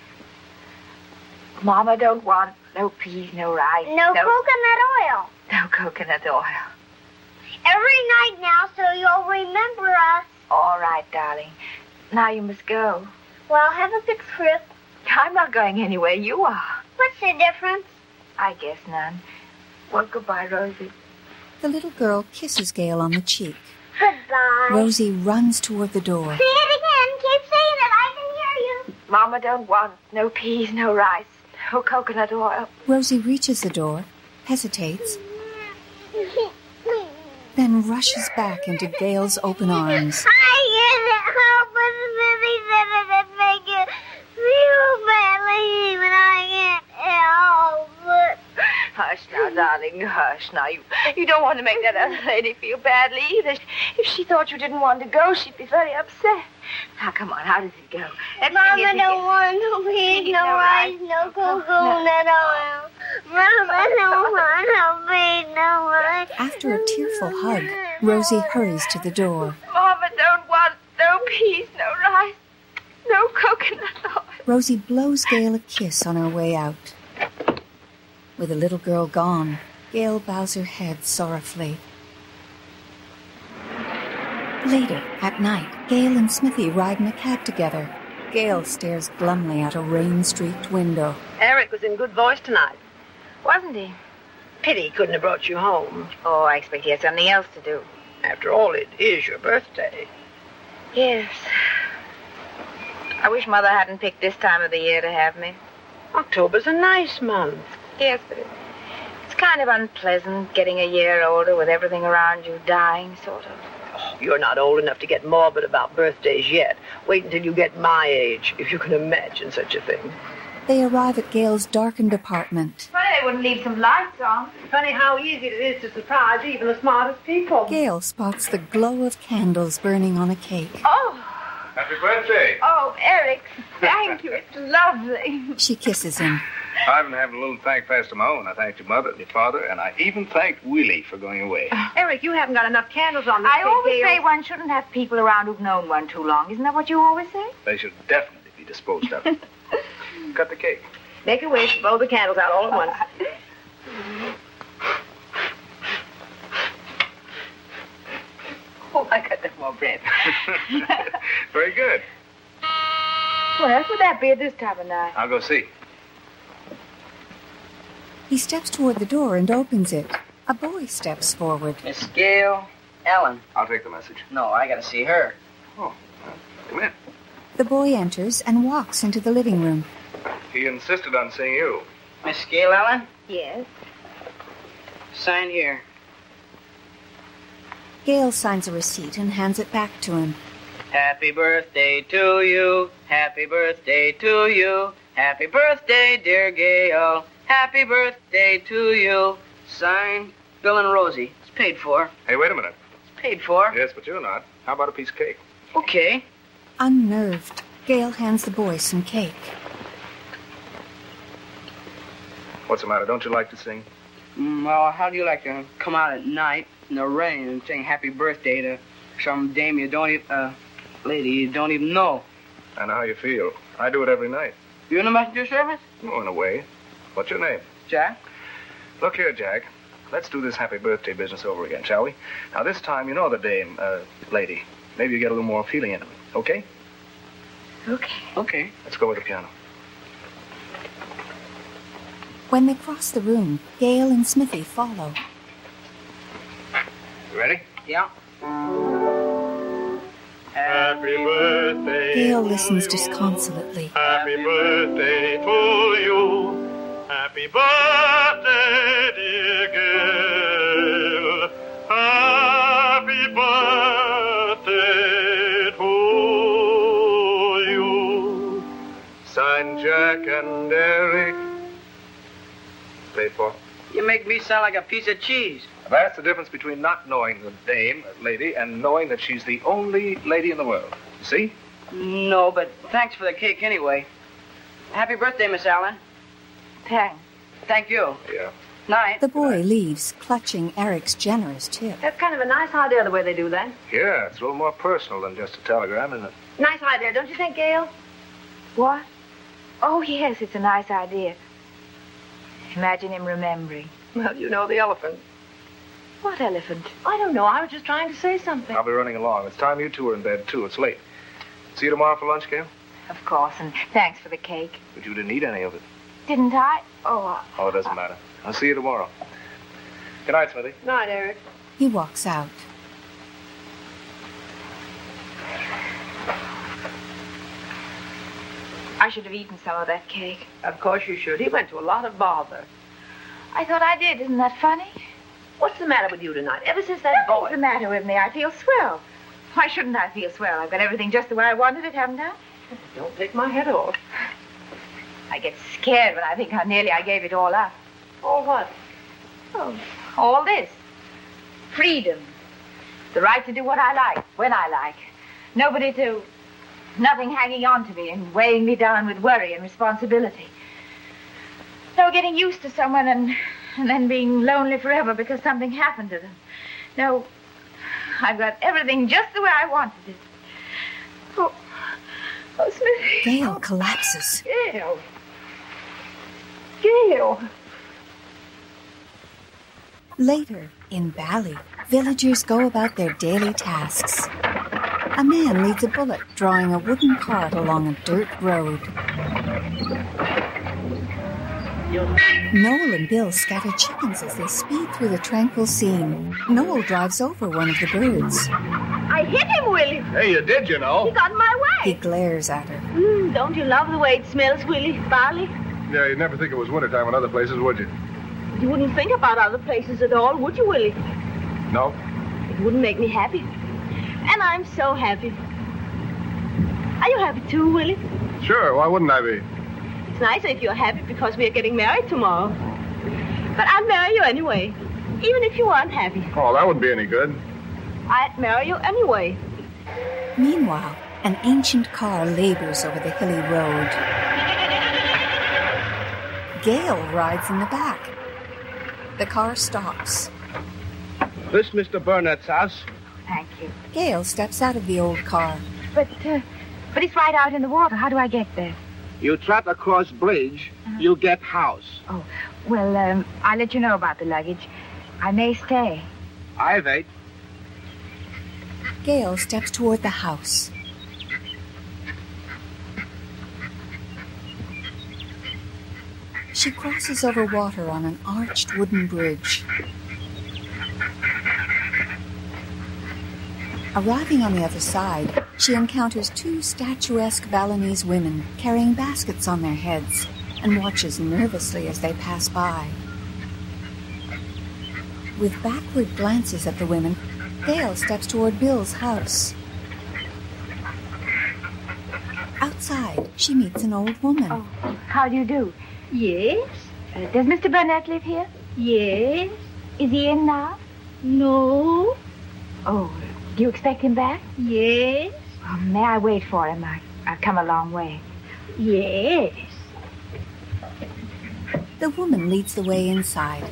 Mama don't want no peas, no rice. No, no coconut oil. No coconut oil. Every night now, so you'll remember us. All right, darling. Now you must go. Well, have a good trip. I'm not going anywhere. You are. What's the difference? I guess none. Well, goodbye, Rosie. The little girl kisses Gail on the cheek. Goodbye. Rosie runs toward the door. Say it again. Keep saying it. I can hear you. Mama don't want no peas, no rice, no coconut oil. Rosie reaches the door, hesitates, then rushes back into Gail's open arms. I can't help it, Smithy said it would make you feel badly, even I can't help it. Hush now, darling, hush now. You, you don't want to make that other lady feel badly either. If she thought you didn't want to go, she'd be very upset. Now, come on, how does it go? Let's Mama don't want no peas, no rice, no coconut oil. Mama don't want no peas, no rice. After a tearful hug, Rosie hurries to the door. Mama don't want no peas, no rice, no coconut oil. Rosie blows Gail a kiss on her way out. With the little girl gone, Gail bows her head sorrowfully. Later, at night, Gail and Smithy ride in a cab together. Gail stares glumly out a rain-streaked window. Eric was in good voice tonight. Wasn't he? Pity he couldn't have brought you home. Oh, I expect he had something else to do. After all, it is your birthday. Yes. I wish Mother hadn't picked this time of the year to have me. October's a nice month. Yes, but it's kind of unpleasant getting a year older with everything around you dying, sort of. Oh, you're not old enough to get morbid about birthdays yet. Wait until you get my age, if you can imagine such a thing. They arrive at Gail's darkened apartment. Funny they wouldn't leave some lights on. Funny how easy it is to surprise even the smartest people. Gail spots the glow of candles burning on a cake. Oh! Happy birthday. Oh, Eric, thank you. It's lovely. She kisses him. I've been having a little thank fest of my own. I thanked your mother and your father, and I even thanked Willie for going away. Eric, you haven't got enough candles on this I cake, always Gail. say one shouldn't have people around who've known one too long. Isn't that what you always say? They should definitely be disposed of. Cut the cake. Make a wish, blow the candles out all at once. Oh, I got some more bread. Very good. What else would that be at this time of night? I'll go see. He steps toward the door and opens it. A boy steps forward. Miss Gail, Ellen. I'll take the message. No, I gotta see her. Oh, well, come in. The boy enters and walks into the living room. He insisted on seeing you. Miss Gail, Ellen? Yes? Sign here. Gail signs a receipt and hands it back to him. Happy birthday to you. Happy birthday to you. Happy birthday, dear Gail. Happy birthday to you. Signed, Bill and Rosie. It's paid for. Hey, wait a minute. It's paid for. Yes, but you're not. How about a piece of cake? Okay. Unnerved, Gail hands the boy some cake. What's the matter? Don't you like to sing? Mm, well, how do you like to come out at night in the rain and sing happy birthday to some dame you don't even, uh, lady you don't even know? I know how you feel. I do it every night. You in the messenger service? Oh, in a way. What's your name? Jack. Look here, Jack. Let's do this happy birthday business over again, shall we? Now, this time, you know the dame, uh, lady. Maybe you get a little more feeling into it, okay? Okay. Okay. Let's go with the piano. When they cross the room, Gail and Smithy follow. You ready? Yeah. Happy birthday. Gail listens disconsolately. Happy birthday to you. Happy birthday, dear Gail. Happy birthday to you. Signed, Jack and Eric. Paid for. You make me sound like a piece of cheese. That's the difference between not knowing the dame, lady, and knowing that she's the only lady in the world. You see? No, but thanks for the cake anyway. Happy birthday, Miss Allen. Thanks. Thank you. Yeah. Night. The boy leaves, clutching Eric's generous tip. That's kind of a nice idea, the way they do that. Yeah, it's a little more personal than just a telegram, isn't it? Nice idea, don't you think, Gail? What? Oh, yes, it's a nice idea. Imagine him remembering. Well, you know the elephant. What elephant? I don't know. I was just trying to say something. I'll be running along. It's time you two are in bed, too. It's late. See you tomorrow for lunch, Gail? Of course, and thanks for the cake. But you didn't eat any of it. Didn't I? Oh, uh, Oh, it doesn't matter. I'll see you tomorrow. Good night, Smithy. Night, Eric. He walks out. I should have eaten some of that cake. Of course you should. He went to a lot of bother. I thought I did. Isn't that funny? What's the matter with you tonight? Ever since that Nothing's boy... the matter with me. I feel swell. Why shouldn't I feel swell? I've got everything just the way I wanted it, haven't I? Don't take my head off. I get scared when I think how nearly I gave it all up. All what? Oh, all this. Freedom. The right to do what I like, when I like. Nobody to... Nothing hanging on to me and weighing me down with worry and responsibility. No getting used to someone and, and then being lonely forever because something happened to them. No, I've got everything just the way I wanted it. Oh, oh, Smithy. Gail collapses. Gail. Gail. Later, in Bali, villagers go about their daily tasks. A man leads a bullock drawing a wooden cart along a dirt road. Noel and Bill scatter chickens as they speed through the tranquil scene. Noel drives over one of the birds. I hit him, Willie. Hey, you did, you know. He got in my way. He glares at her. Mm, don't you love the way it smells, Willie? Barley? Yeah, you'd never think it was wintertime in other places, would you? You wouldn't think about other places at all, would you, Willie? No. It wouldn't make me happy. And I'm so happy. Are you happy too, Willie? Sure, why wouldn't I be? It's nicer if you're happy because we are getting married tomorrow. But I'd marry you anyway, even if you weren't happy. Oh, that wouldn't be any good. I'd marry you anyway. Meanwhile, an ancient car labors over the hilly road. Gail rides in the back. The car stops. This Mister Burnett's house. Thank you. Gail steps out of the old car. But, uh, but it's right out in the water. How do I get there? You trot across bridge, Uh-huh. you'll get house. Oh, well, um, I'll let you know about the luggage. I may stay. I wait. Gail steps toward the house. She crosses over water on an arched wooden bridge. Arriving on the other side, she encounters two statuesque Balinese women carrying baskets on their heads and watches nervously as they pass by. With backward glances at the women, Gail steps toward Bill's house. Outside, she meets an old woman. Oh, how do you do? Yes? Uh, does Mister Burnett live here? Yes? Is he in now? No? Oh, do you expect him back? Yes? Oh, may I wait for him? I, I've come a long way. Yes. The woman leads the way inside.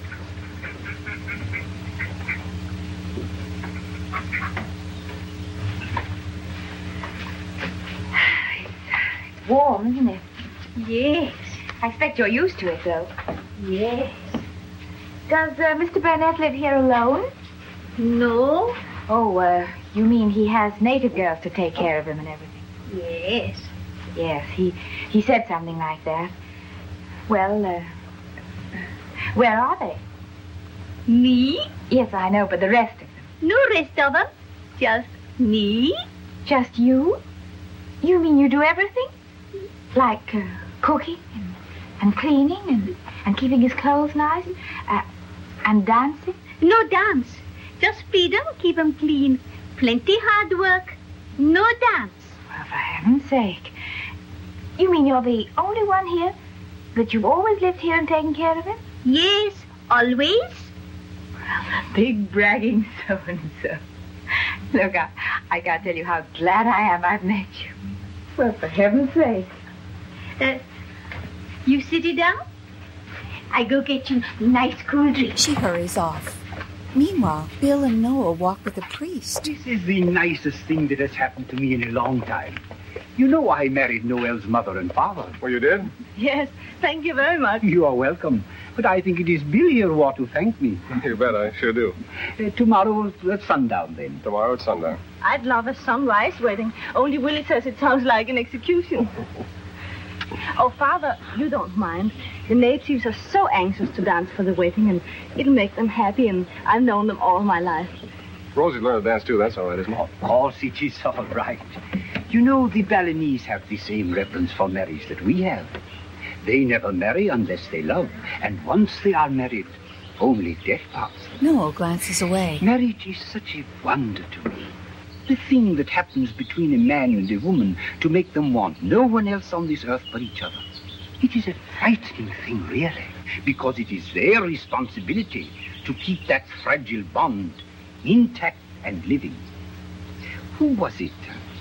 It's warm, isn't it? Yes. I expect you're used to it, though. Yes. Does uh, Mister Burnett live here alone? No? Oh, uh, you mean he has native girls to take care of him and everything? Yes. Yes, he, he said something like that. Well, uh, where are they? Me? Yes, I know, but the rest of them. No rest of them. Just me. Just you? You mean you do everything? Like uh, cooking and, and cleaning and, and keeping his clothes nice uh, and dancing? No dance. Just feed him, keep him clean. Plenty hard work. No dance. Well, for heaven's sake. You mean you're the only one here? That you've always lived here and taken care of him? Yes, always. Well, a big bragging so-and-so. Look, I, I gotta tell you how glad I am I've met you. Well, for heaven's sake. Uh, you sit it down? I go get you nice cool drink. She hurries off. Meanwhile, Bill and Noah walk with the priest. This is the nicest thing that has happened to me in a long time. You know I married Noel's mother and father. Well, you did? Yes, thank you very much. You are welcome. But I think it is Bill here who ought to thank me. You bet, I sure do. Uh, tomorrow at sundown, then. Tomorrow at sundown. I'd love a sunrise wedding. Only Willie says it sounds like an execution. Oh, Father, you don't mind. The natives are so anxious to dance for the wedding, and it'll make them happy, and I've known them all my life. Rosie learned to dance, too. That's all right, isn't it? Of course, it is all right. You know, the Balinese have the same reverence for marriage that we have. They never marry unless they love, and once they are married, only death parts them. Noel glances away. Marriage is such a wonder to me. The thing that happens between a man and a woman to make them want no one else on this earth but each other. It is a frightening thing, really, because it is their responsibility to keep that fragile bond intact and living. Who was it?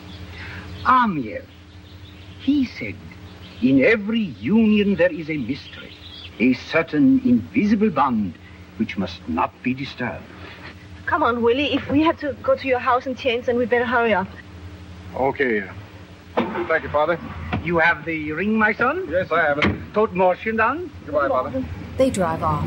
Amiel. He said, in every union there is a mystery, a certain invisible bond which must not be disturbed. Come on, Willie. If we have to go to your house and change, then we better hurry up. Okay. Thank you, Father. You have the ring, my son? Yes, I have it. Tot morgen dan. Goodbye, Father. They drive off.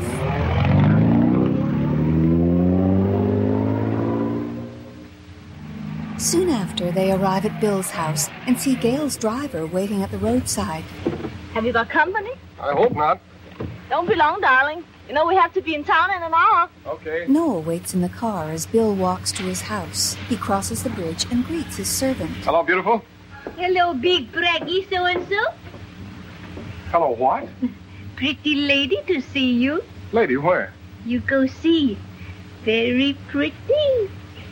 Soon after, they arrive at Bill's house and see Gail's driver waiting at the roadside. Have you got company? I hope not. Don't be long, darling. You know we have to be in town in an hour. Okay. Noel waits in the car as Bill walks to his house. He crosses the bridge and greets his servant. Hello, beautiful. Hello, big braggy so-and-so. Hello, what? Pretty lady to see you. Lady, where? You go see. Very pretty.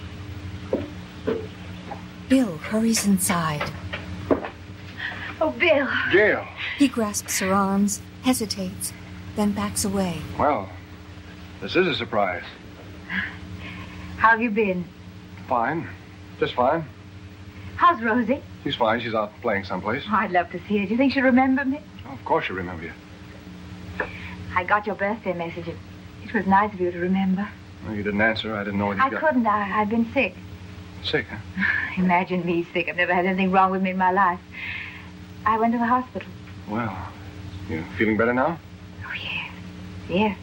Bill hurries inside. Oh, Bill. Gail. He grasps her arms, hesitates, then backs away. Well, this is a surprise. How have you been? Fine. Just fine. How's Rosie? She's fine. She's out playing someplace. Oh, I'd love to see her. Do you think she'll remember me? Oh, of course she'll remember you. I got your birthday message. It, it was nice of you to remember. Well, you didn't answer. I didn't know what you I got. couldn't. I, I've been sick. Sick, huh? Imagine me sick. I've never had anything wrong with me in my life. I went to the hospital. Well, you feeling better now? Oh, yes. Yes.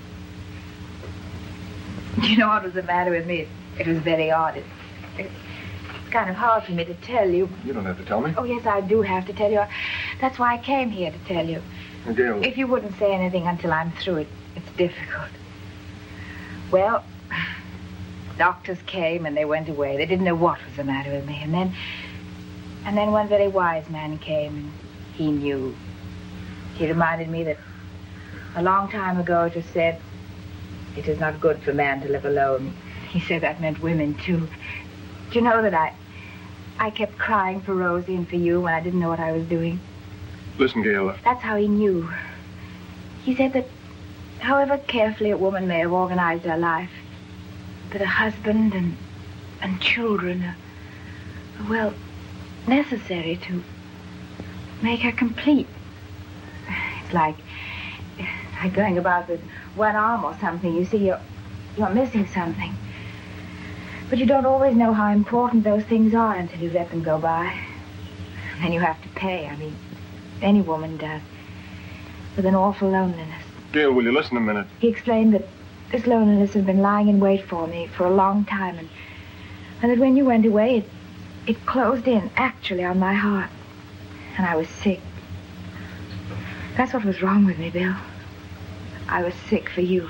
Do you know what was the matter with me? It, it was very odd. It, it, it's kind of hard for me to tell you. You don't have to tell me. Oh, yes, I do have to tell you. That's why I came here to tell you. Gail. If you wouldn't say anything until I'm through, it, it's difficult. Well, doctors came and they went away. They didn't know what was the matter with me. And then, and then one very wise man came and he knew. He reminded me that a long time ago it was said, it is not good for man to live alone. He said that meant women, too. Do you know that I, I kept crying for Rosie and for you when I didn't know what I was doing? Listen, Gail. That's how he knew. He said that however carefully a woman may have organized her life, that a husband and, and children are, are, well, necessary to make her complete. It's like, it's like going about with one arm or something. You see, you're, you're missing something. But you don't always know how important those things are until you let them go by. And then you have to pay. I mean, any woman does. With an awful loneliness. Gail, will you listen a minute? He explained that this loneliness had been lying in wait for me for a long time, and, and that when you went away, it, it closed in, actually, on my heart. And I was sick. That's what was wrong with me, Bill. I was sick for you.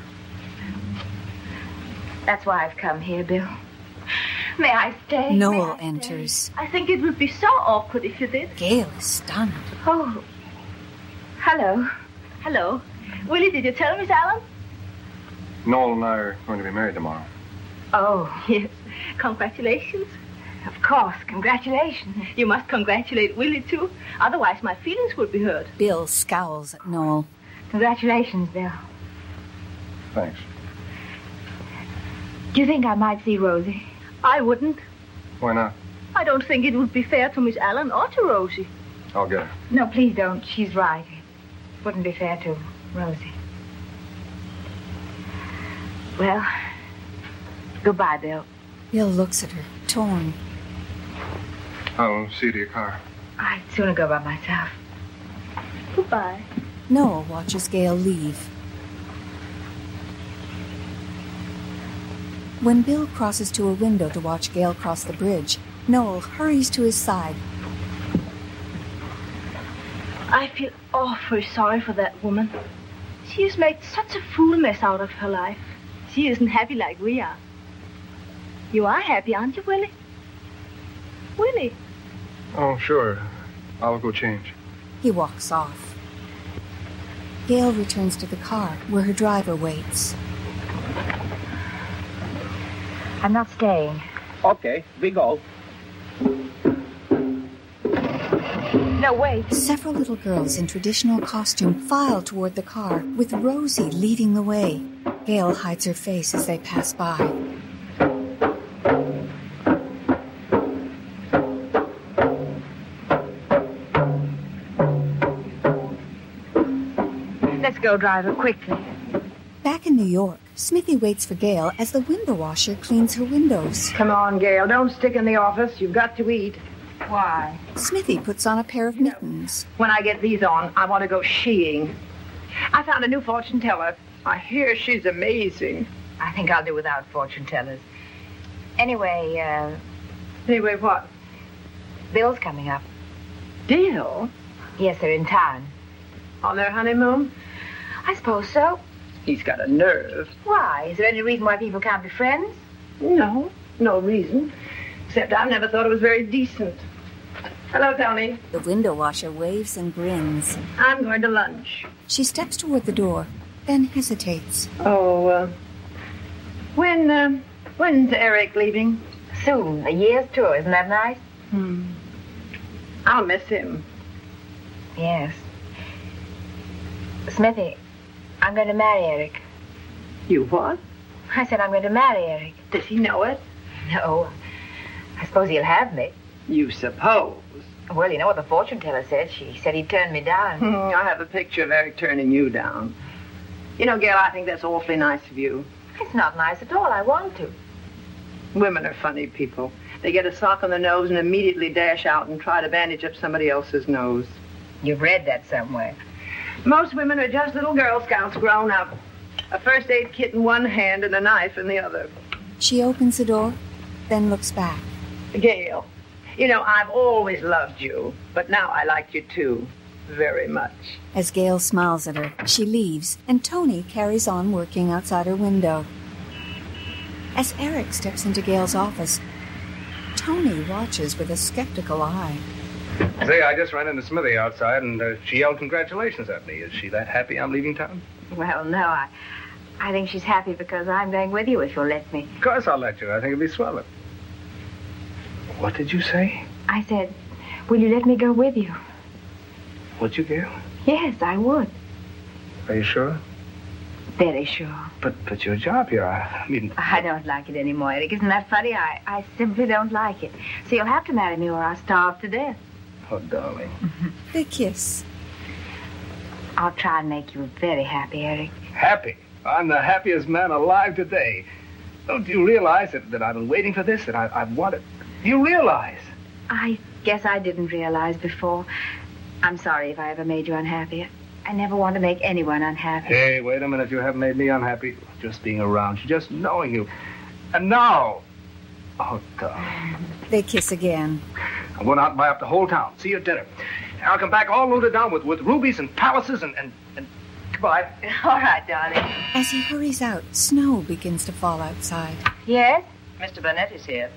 That's why I've come here, Bill. May I stay? Noel enters. I think it would be so awkward if you did. Gail is stunned. Oh. Hello. Hello. Willie, did you tell Miss Allen? Noel and I are going to be married tomorrow. Oh. Yes. Congratulations. Of course. Congratulations. You must congratulate Willie, too. Otherwise, my feelings would be hurt. Bill scowls at Noel. Congratulations, Bill. Thanks. Do you think I might see Rosie? I wouldn't. Why not? I don't think it would be fair to Miss Allen or to Rosie. I'll get her. No, please don't. She's right. It wouldn't be fair to Rosie. Well, goodbye, Bill. Bill looks at her, torn. I'll see you to your car. I'd sooner go by myself. Goodbye. Noel watches Gail leave. When Bill crosses to a window to watch Gail cross the bridge, Noel hurries to his side. I feel awfully sorry for that woman. She has made such a fool mess out of her life. She isn't happy like we are. You are happy, aren't you, Willie? Willie? Oh, sure. I'll go change. He walks off. Gail returns to the car, where her driver waits. I'm not staying. Okay, we go. No, wait. Several little girls in traditional costume file toward the car, with Rosie leading the way. Gail hides her face as they pass by. Let's go, driver, quickly. Back in New York, Smithy waits for Gail as the window washer cleans her windows. Come on, Gail. Don't stick in the office. You've got to eat. Why? Smithy puts on a pair of mittens. When I get these on, I want to go skiing. I found a new fortune teller. I hear she's amazing. I think I'll do without fortune tellers. Anyway, uh... Anyway, what? Bill's coming up. Bill? Yes, they're in town. On their honeymoon? I suppose so. He's got a nerve. Why? Is there any reason why people can't be friends? No, no reason. Except I've never thought it was very decent. Hello, Tony. The window washer waves and grins. I'm going to lunch. She steps toward the door, then hesitates. Oh, uh, when, uh, when's Eric leaving? Soon. A year's tour. Isn't that nice? Hmm. I'll miss him. Yes. Smithy, I'm going to marry Eric. You what? I said I'm going to marry Eric. Does he know it? No. I suppose he'll have me. You suppose? Well, you know what the fortune teller said. She said he'd turn me down. Hmm, I have a picture of Eric turning you down. You know, Gail, I think that's awfully nice of you. It's not nice at all. I want to. Women are funny people. They get a sock on the nose and immediately dash out and try to bandage up somebody else's nose. You've read that somewhere. Most women are just little Girl Scouts grown up. A first aid kit in one hand and a knife in the other. She opens the door, then looks back. Gail, you know, I've always loved you, but now I like you too, very much. As Gail smiles at her, she leaves, and Tony carries on working outside her window. As Eric steps into Gail's office, Tony watches with a skeptical eye. Say, I just ran into Smithy outside, and uh, she yelled congratulations at me. Is she that happy I'm leaving town? Well, no, I, I think she's happy because I'm going with you if you'll let me. Of course I'll let you. I think it'll be swell. What did you say? I said, will you let me go with you? Would you, Gail? Yes, I would. Are you sure? Very sure. But but your job here, I, I mean... I don't like it anymore, Eric. Isn't that funny? I, I simply don't like it. So you'll have to marry me or I'll starve to death. Oh, darling. They kiss. I'll try and make you very happy, Eric. Happy? I'm the happiest man alive today. Don't you realize that, that I've been waiting for this, that I, I've wanted... Do you realize? I guess I didn't realize before. I'm sorry if I ever made you unhappy. I never want to make anyone unhappy. Hey, wait a minute. You haven't made me unhappy. Just being around you, just knowing you. And now... Oh, darling. They kiss again. I'm going out and buy up the whole town. See you at dinner. I'll come back all loaded down with, with rubies and palaces and, and, and... Goodbye. All right, darling. As he hurries out, snow begins to fall outside. Yes? Mister Burnett is here.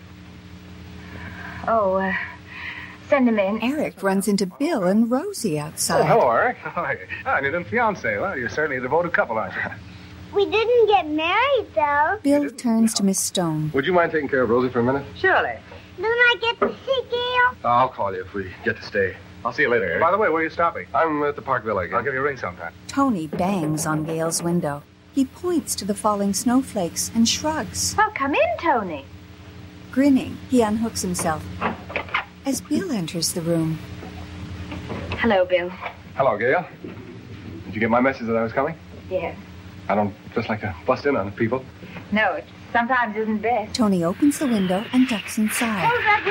Oh, uh, send him in. Eric runs into Bill and Rosie outside. Oh, hello, Eric. How are you? Ah, and your new fiancé. Well, you're certainly a devoted couple, aren't you? We didn't get married, though. Bill turns to Miss Stone. Would you mind taking care of Rosie for a minute? Surely. Don't I get to see Gail? I'll call you if we get to stay. I'll see you later, Eric. By the way, where are you stopping? I'm at the Park Villa again. I'll give you a ring sometime. Tony bangs on Gail's window. He points to the falling snowflakes and shrugs. Oh, come in, Tony. Grinning, he unhooks himself. As Bill enters the room. Hello, Bill. Hello, Gail. Did you get my message that I was coming? Yes. I don't just like to bust in on people. No, it sometimes isn't best. Tony opens the window and ducks inside. Close that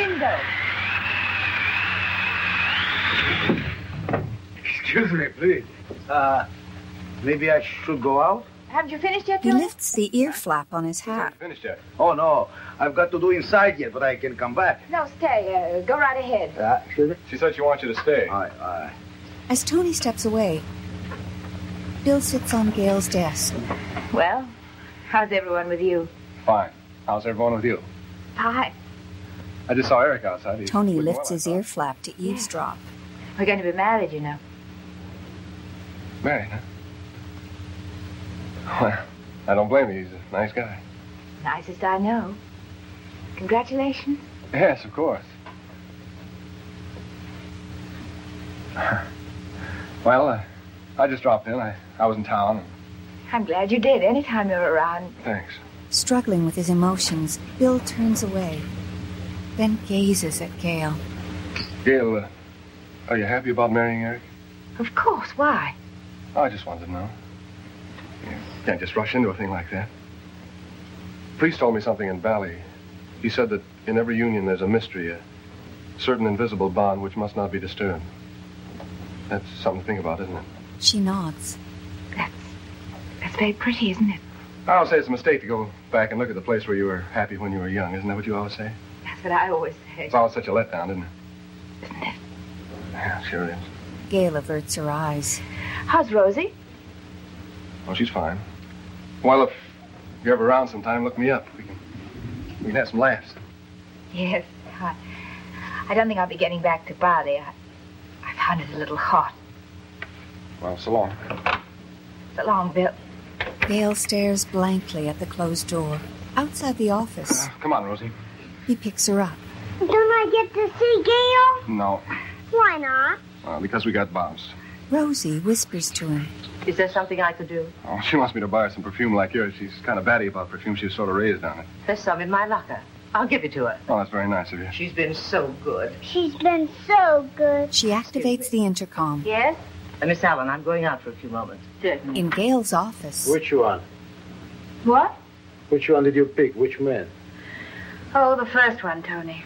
window. Excuse me, please. Uh, maybe I should go out? Haven't you finished yet, He Tony? lifts the ear flap on his hat. Finished yet? Oh, no. I've got to do inside yet, but I can come back. No, stay. Uh, go right ahead. Uh, excuse me? She said she wants you to stay. All right, all right. As Tony steps away, Bill sits on Gail's desk. Well, how's everyone with you? Fine. How's everyone with you? Fine. I just saw Eric outside. He's Tony looking lifts well, his ear flap to eavesdrop. We're going to be married, you know. Married, huh? Well, I don't blame you. He's a nice guy. Nicest I know. Congratulations. Yes, of course. Well, uh, I just dropped in. I, I was in town. And... I'm glad you did. Anytime you're around. Thanks. Struggling with his emotions, Bill turns away, then gazes at Gail. Gail, uh, are you happy about marrying Eric? Of course. Why? Oh, I just wanted to know. You can't just rush into a thing like that. Priest told me something in Bali. He said that in every union there's a mystery, a certain invisible bond which must not be disturbed. That's something to think about, isn't it? She nods. That's, that's very pretty, isn't it? I don't say it's a mistake to go back and look at the place where you were happy when you were young. Isn't that what you always say? That's what I always say. It's always such a letdown, isn't it? Isn't it? Yeah, sure is. Gail averts her eyes. How's Rosie? Oh, she's fine. Well, if you're ever around sometime, look me up. We can, we can have some laughs. Yes. I, I don't think I'll be getting back to Bali. I, I found it a little hot. Well, so long. So long, Bill. Gail stares blankly at the closed door. Outside the office, Uh, come on, Rosie. he picks her up. Don't I get to see Gail? No, Why not? uh, because we got bounced. Rosie whispers to him. Is there something I could do? Oh, she wants me to buy her some perfume like yours. She's kind of batty about perfume. She was sort of raised on it. There's some in my locker. I'll give it to her. Oh, that's very nice of you. She's been so good. She's been so good. She activates the intercom. Yes? Uh, Miss Allen, I'm going out for a few moments. Certainly. In Gail's office. Which one? What? Which one did you pick? Which man? Oh, the first one, Tony.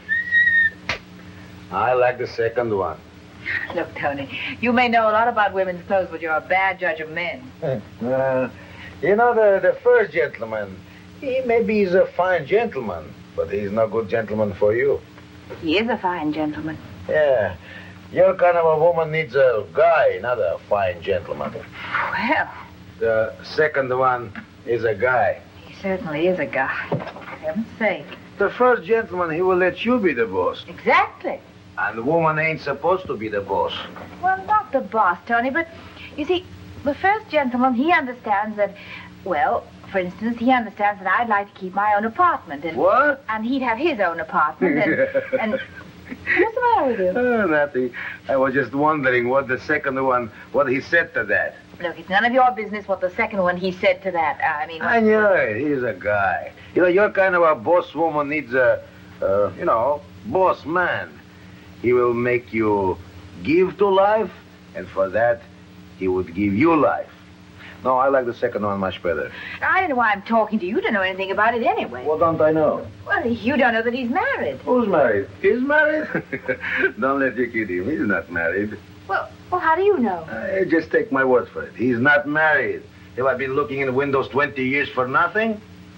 I like the second one. Look, Tony, you may know a lot about women's clothes, but you're a bad judge of men. Uh, you know, the, the first gentleman, he maybe he's a fine gentleman, but he's no good gentleman for you. He is a fine gentleman. Yeah. Your kind of a woman needs a guy, not a fine gentleman. Well, The second one is a guy. he certainly is a guy. For heaven's sake. The first gentleman, he will let you be the boss. Exactly. And the woman ain't supposed to be the boss. Well, not the boss, Tony, but you see, the first gentleman, he understands that, well, for instance, he understands that I'd like to keep my own apartment. And, What? And he'd have his own apartment. And, and what's the matter with you? Oh, nothing. I was just wondering what the second one, what he said to that. Look, it's none of your business what the second one he said to that. I mean, I knew it. He's a guy. You know, your kind of a boss woman needs a, uh, you know, boss man. He will make you give to life, and for that, he would give you life. No, I like the second one much better. I don't know why I'm talking to you. You don't know anything about it anyway. What don't I know? Well, you don't know that he's married. Who's married? He's married? Don't let you kid him. He's not married. Well, well, how do you know? Uh, just take my word for it. He's not married. Have I been looking in the windows twenty years for nothing?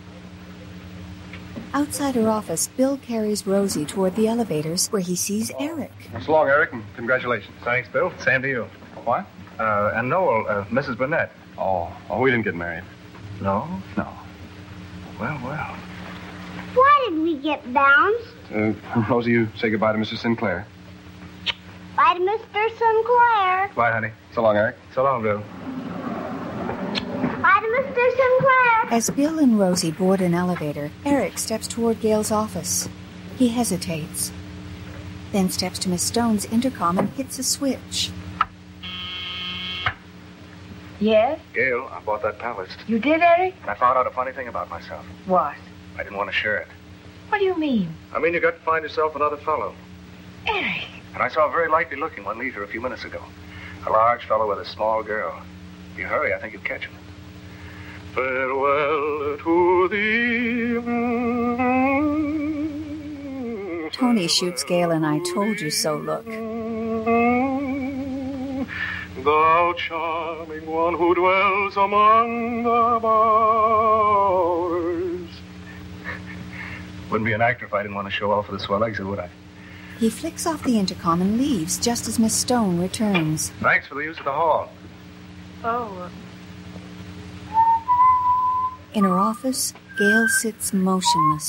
Outside her office, Bill carries Rosie toward the elevators where he sees Eric. So long, Eric, and congratulations. Thanks, Bill. Same to you. What? Uh, and Noel, uh, Missus Burnett. Oh, oh, we didn't get married. No? No. Well, well. Why did we get bounced? Uh, Rosie, you say goodbye to Missus Sinclair. Bye to Mister Sinclair. Bye, honey. So long, Eric. So long, Bill. Bye to Mister Sinclair. As Bill and Rosie board an elevator, Eric steps toward Gail's office. He hesitates, then steps to Miss Stone's intercom and hits a switch. Yes? Gail, I bought that palace. You did, Eric? And I found out a funny thing about myself. What? I didn't want to share it. What do you mean? I mean, you got to find yourself another fellow. Eric. And I saw a very likely looking one leave here a few minutes ago. A large fellow with a small girl. If you hurry, I think you'll catch him. Farewell to thee. Tony shoots Gail an I told you so look. Thou charming one who dwells among the bowers. Wouldn't be an actor if I didn't want to show off for the swell exit, would I? He flicks off the intercom and leaves just as Miss Stone returns. Thanks for the use of the hall. Oh. In her office, Gail sits motionless.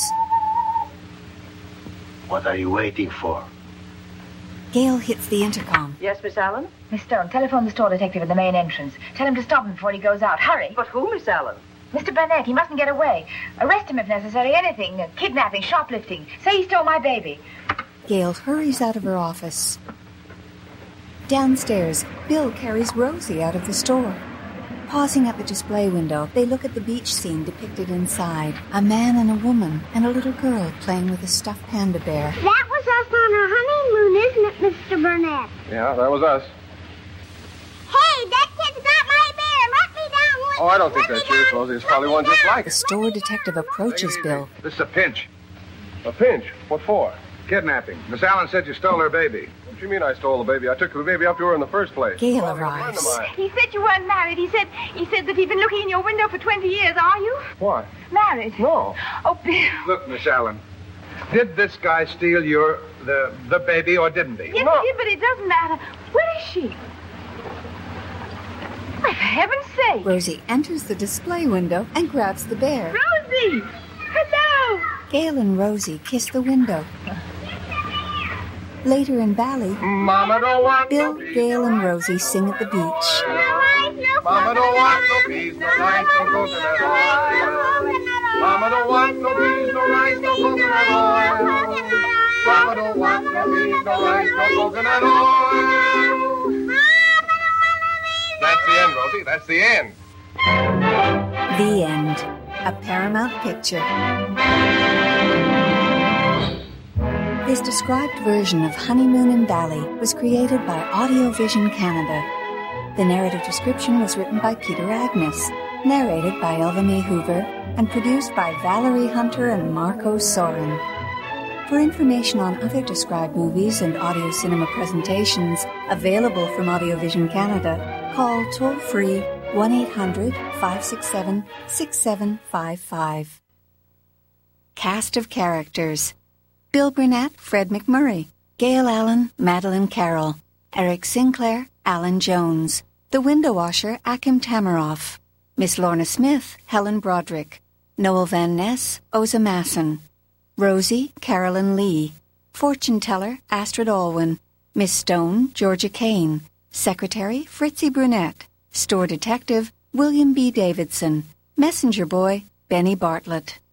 What are you waiting for? Gail hits the intercom. Yes, Miss Allen? Miss Stone, telephone the store detective at the main entrance. Tell him to stop him before he goes out. Hurry. But who, Miss Allen? Mister Burnett, he mustn't get away. Arrest him if necessary. Anything. Uh, kidnapping, shoplifting. Say he stole my baby. Gail hurries out of her office. Downstairs, Bill carries Rosie out of the store. Pausing at the display window, they look at the beach scene depicted inside. A man and a woman and a little girl playing with a stuffed panda bear. That was us on our honeymoon, isn't it, Mister Burnett? Yeah, that was us. Hey, that kid's got my bear. Let me down with Oh, I don't think Let that's me yours, down. Rosie. It's probably one just like The it. store detective approaches Bill. This is a pinch. A pinch? What for? Kidnapping. Miss Allen said you stole her baby. What do you mean I stole the baby? I took the baby up to her in the first place. Gail Well, a friend of arrives. mine. He said you weren't married. He said he said that he'd been looking in your window for twenty years. Are you Why? married? No. Oh, Bill. Look, Miss Allen, did this guy steal your the the baby or didn't he? Yes, No. he did, but it doesn't matter. Where is she? For heaven's sake. Rosie enters the display window and grabs the bear. Rosie! Hello! Gail and Rosie kiss the window. Later in Bali, Mama don't want Bill, Gail, and Rosie sing at the beach. No eyes, no Mama don't want no peas, no rice, no coconut oil. Mama don't want no peas, no rice, no coconut oil. Mama don't want no peas, no rice, no coconut oil. That's the end, Rosie. That's the end. The End, a Paramount picture. This described version of Honeymoon in Bali was created by Audiovision Canada. The narrative description was written by Peter Agnes, narrated by Elva May Hoover, and produced by Valerie Hunter and Marco Soren. For information on other described movies and audio cinema presentations available from Audiovision Canada, call toll-free one eight hundred, five six seven, six seven five five. Cast of characters: Bill Burnett, Fred McMurray; Gail Allen, Madeline Carroll; Eric Sinclair, Alan Jones; the window washer, Akim Tamaroff; Miss Lorna Smith, Helen Broderick; Noel Van Ness, Oza Masson; Rosie, Carolyn Lee; fortune teller, Astrid Alwyn; Miss Stone, Georgia Kane; secretary, Fritzie Brunette; store detective, William B. Davidson; messenger boy, Benny Bartlett.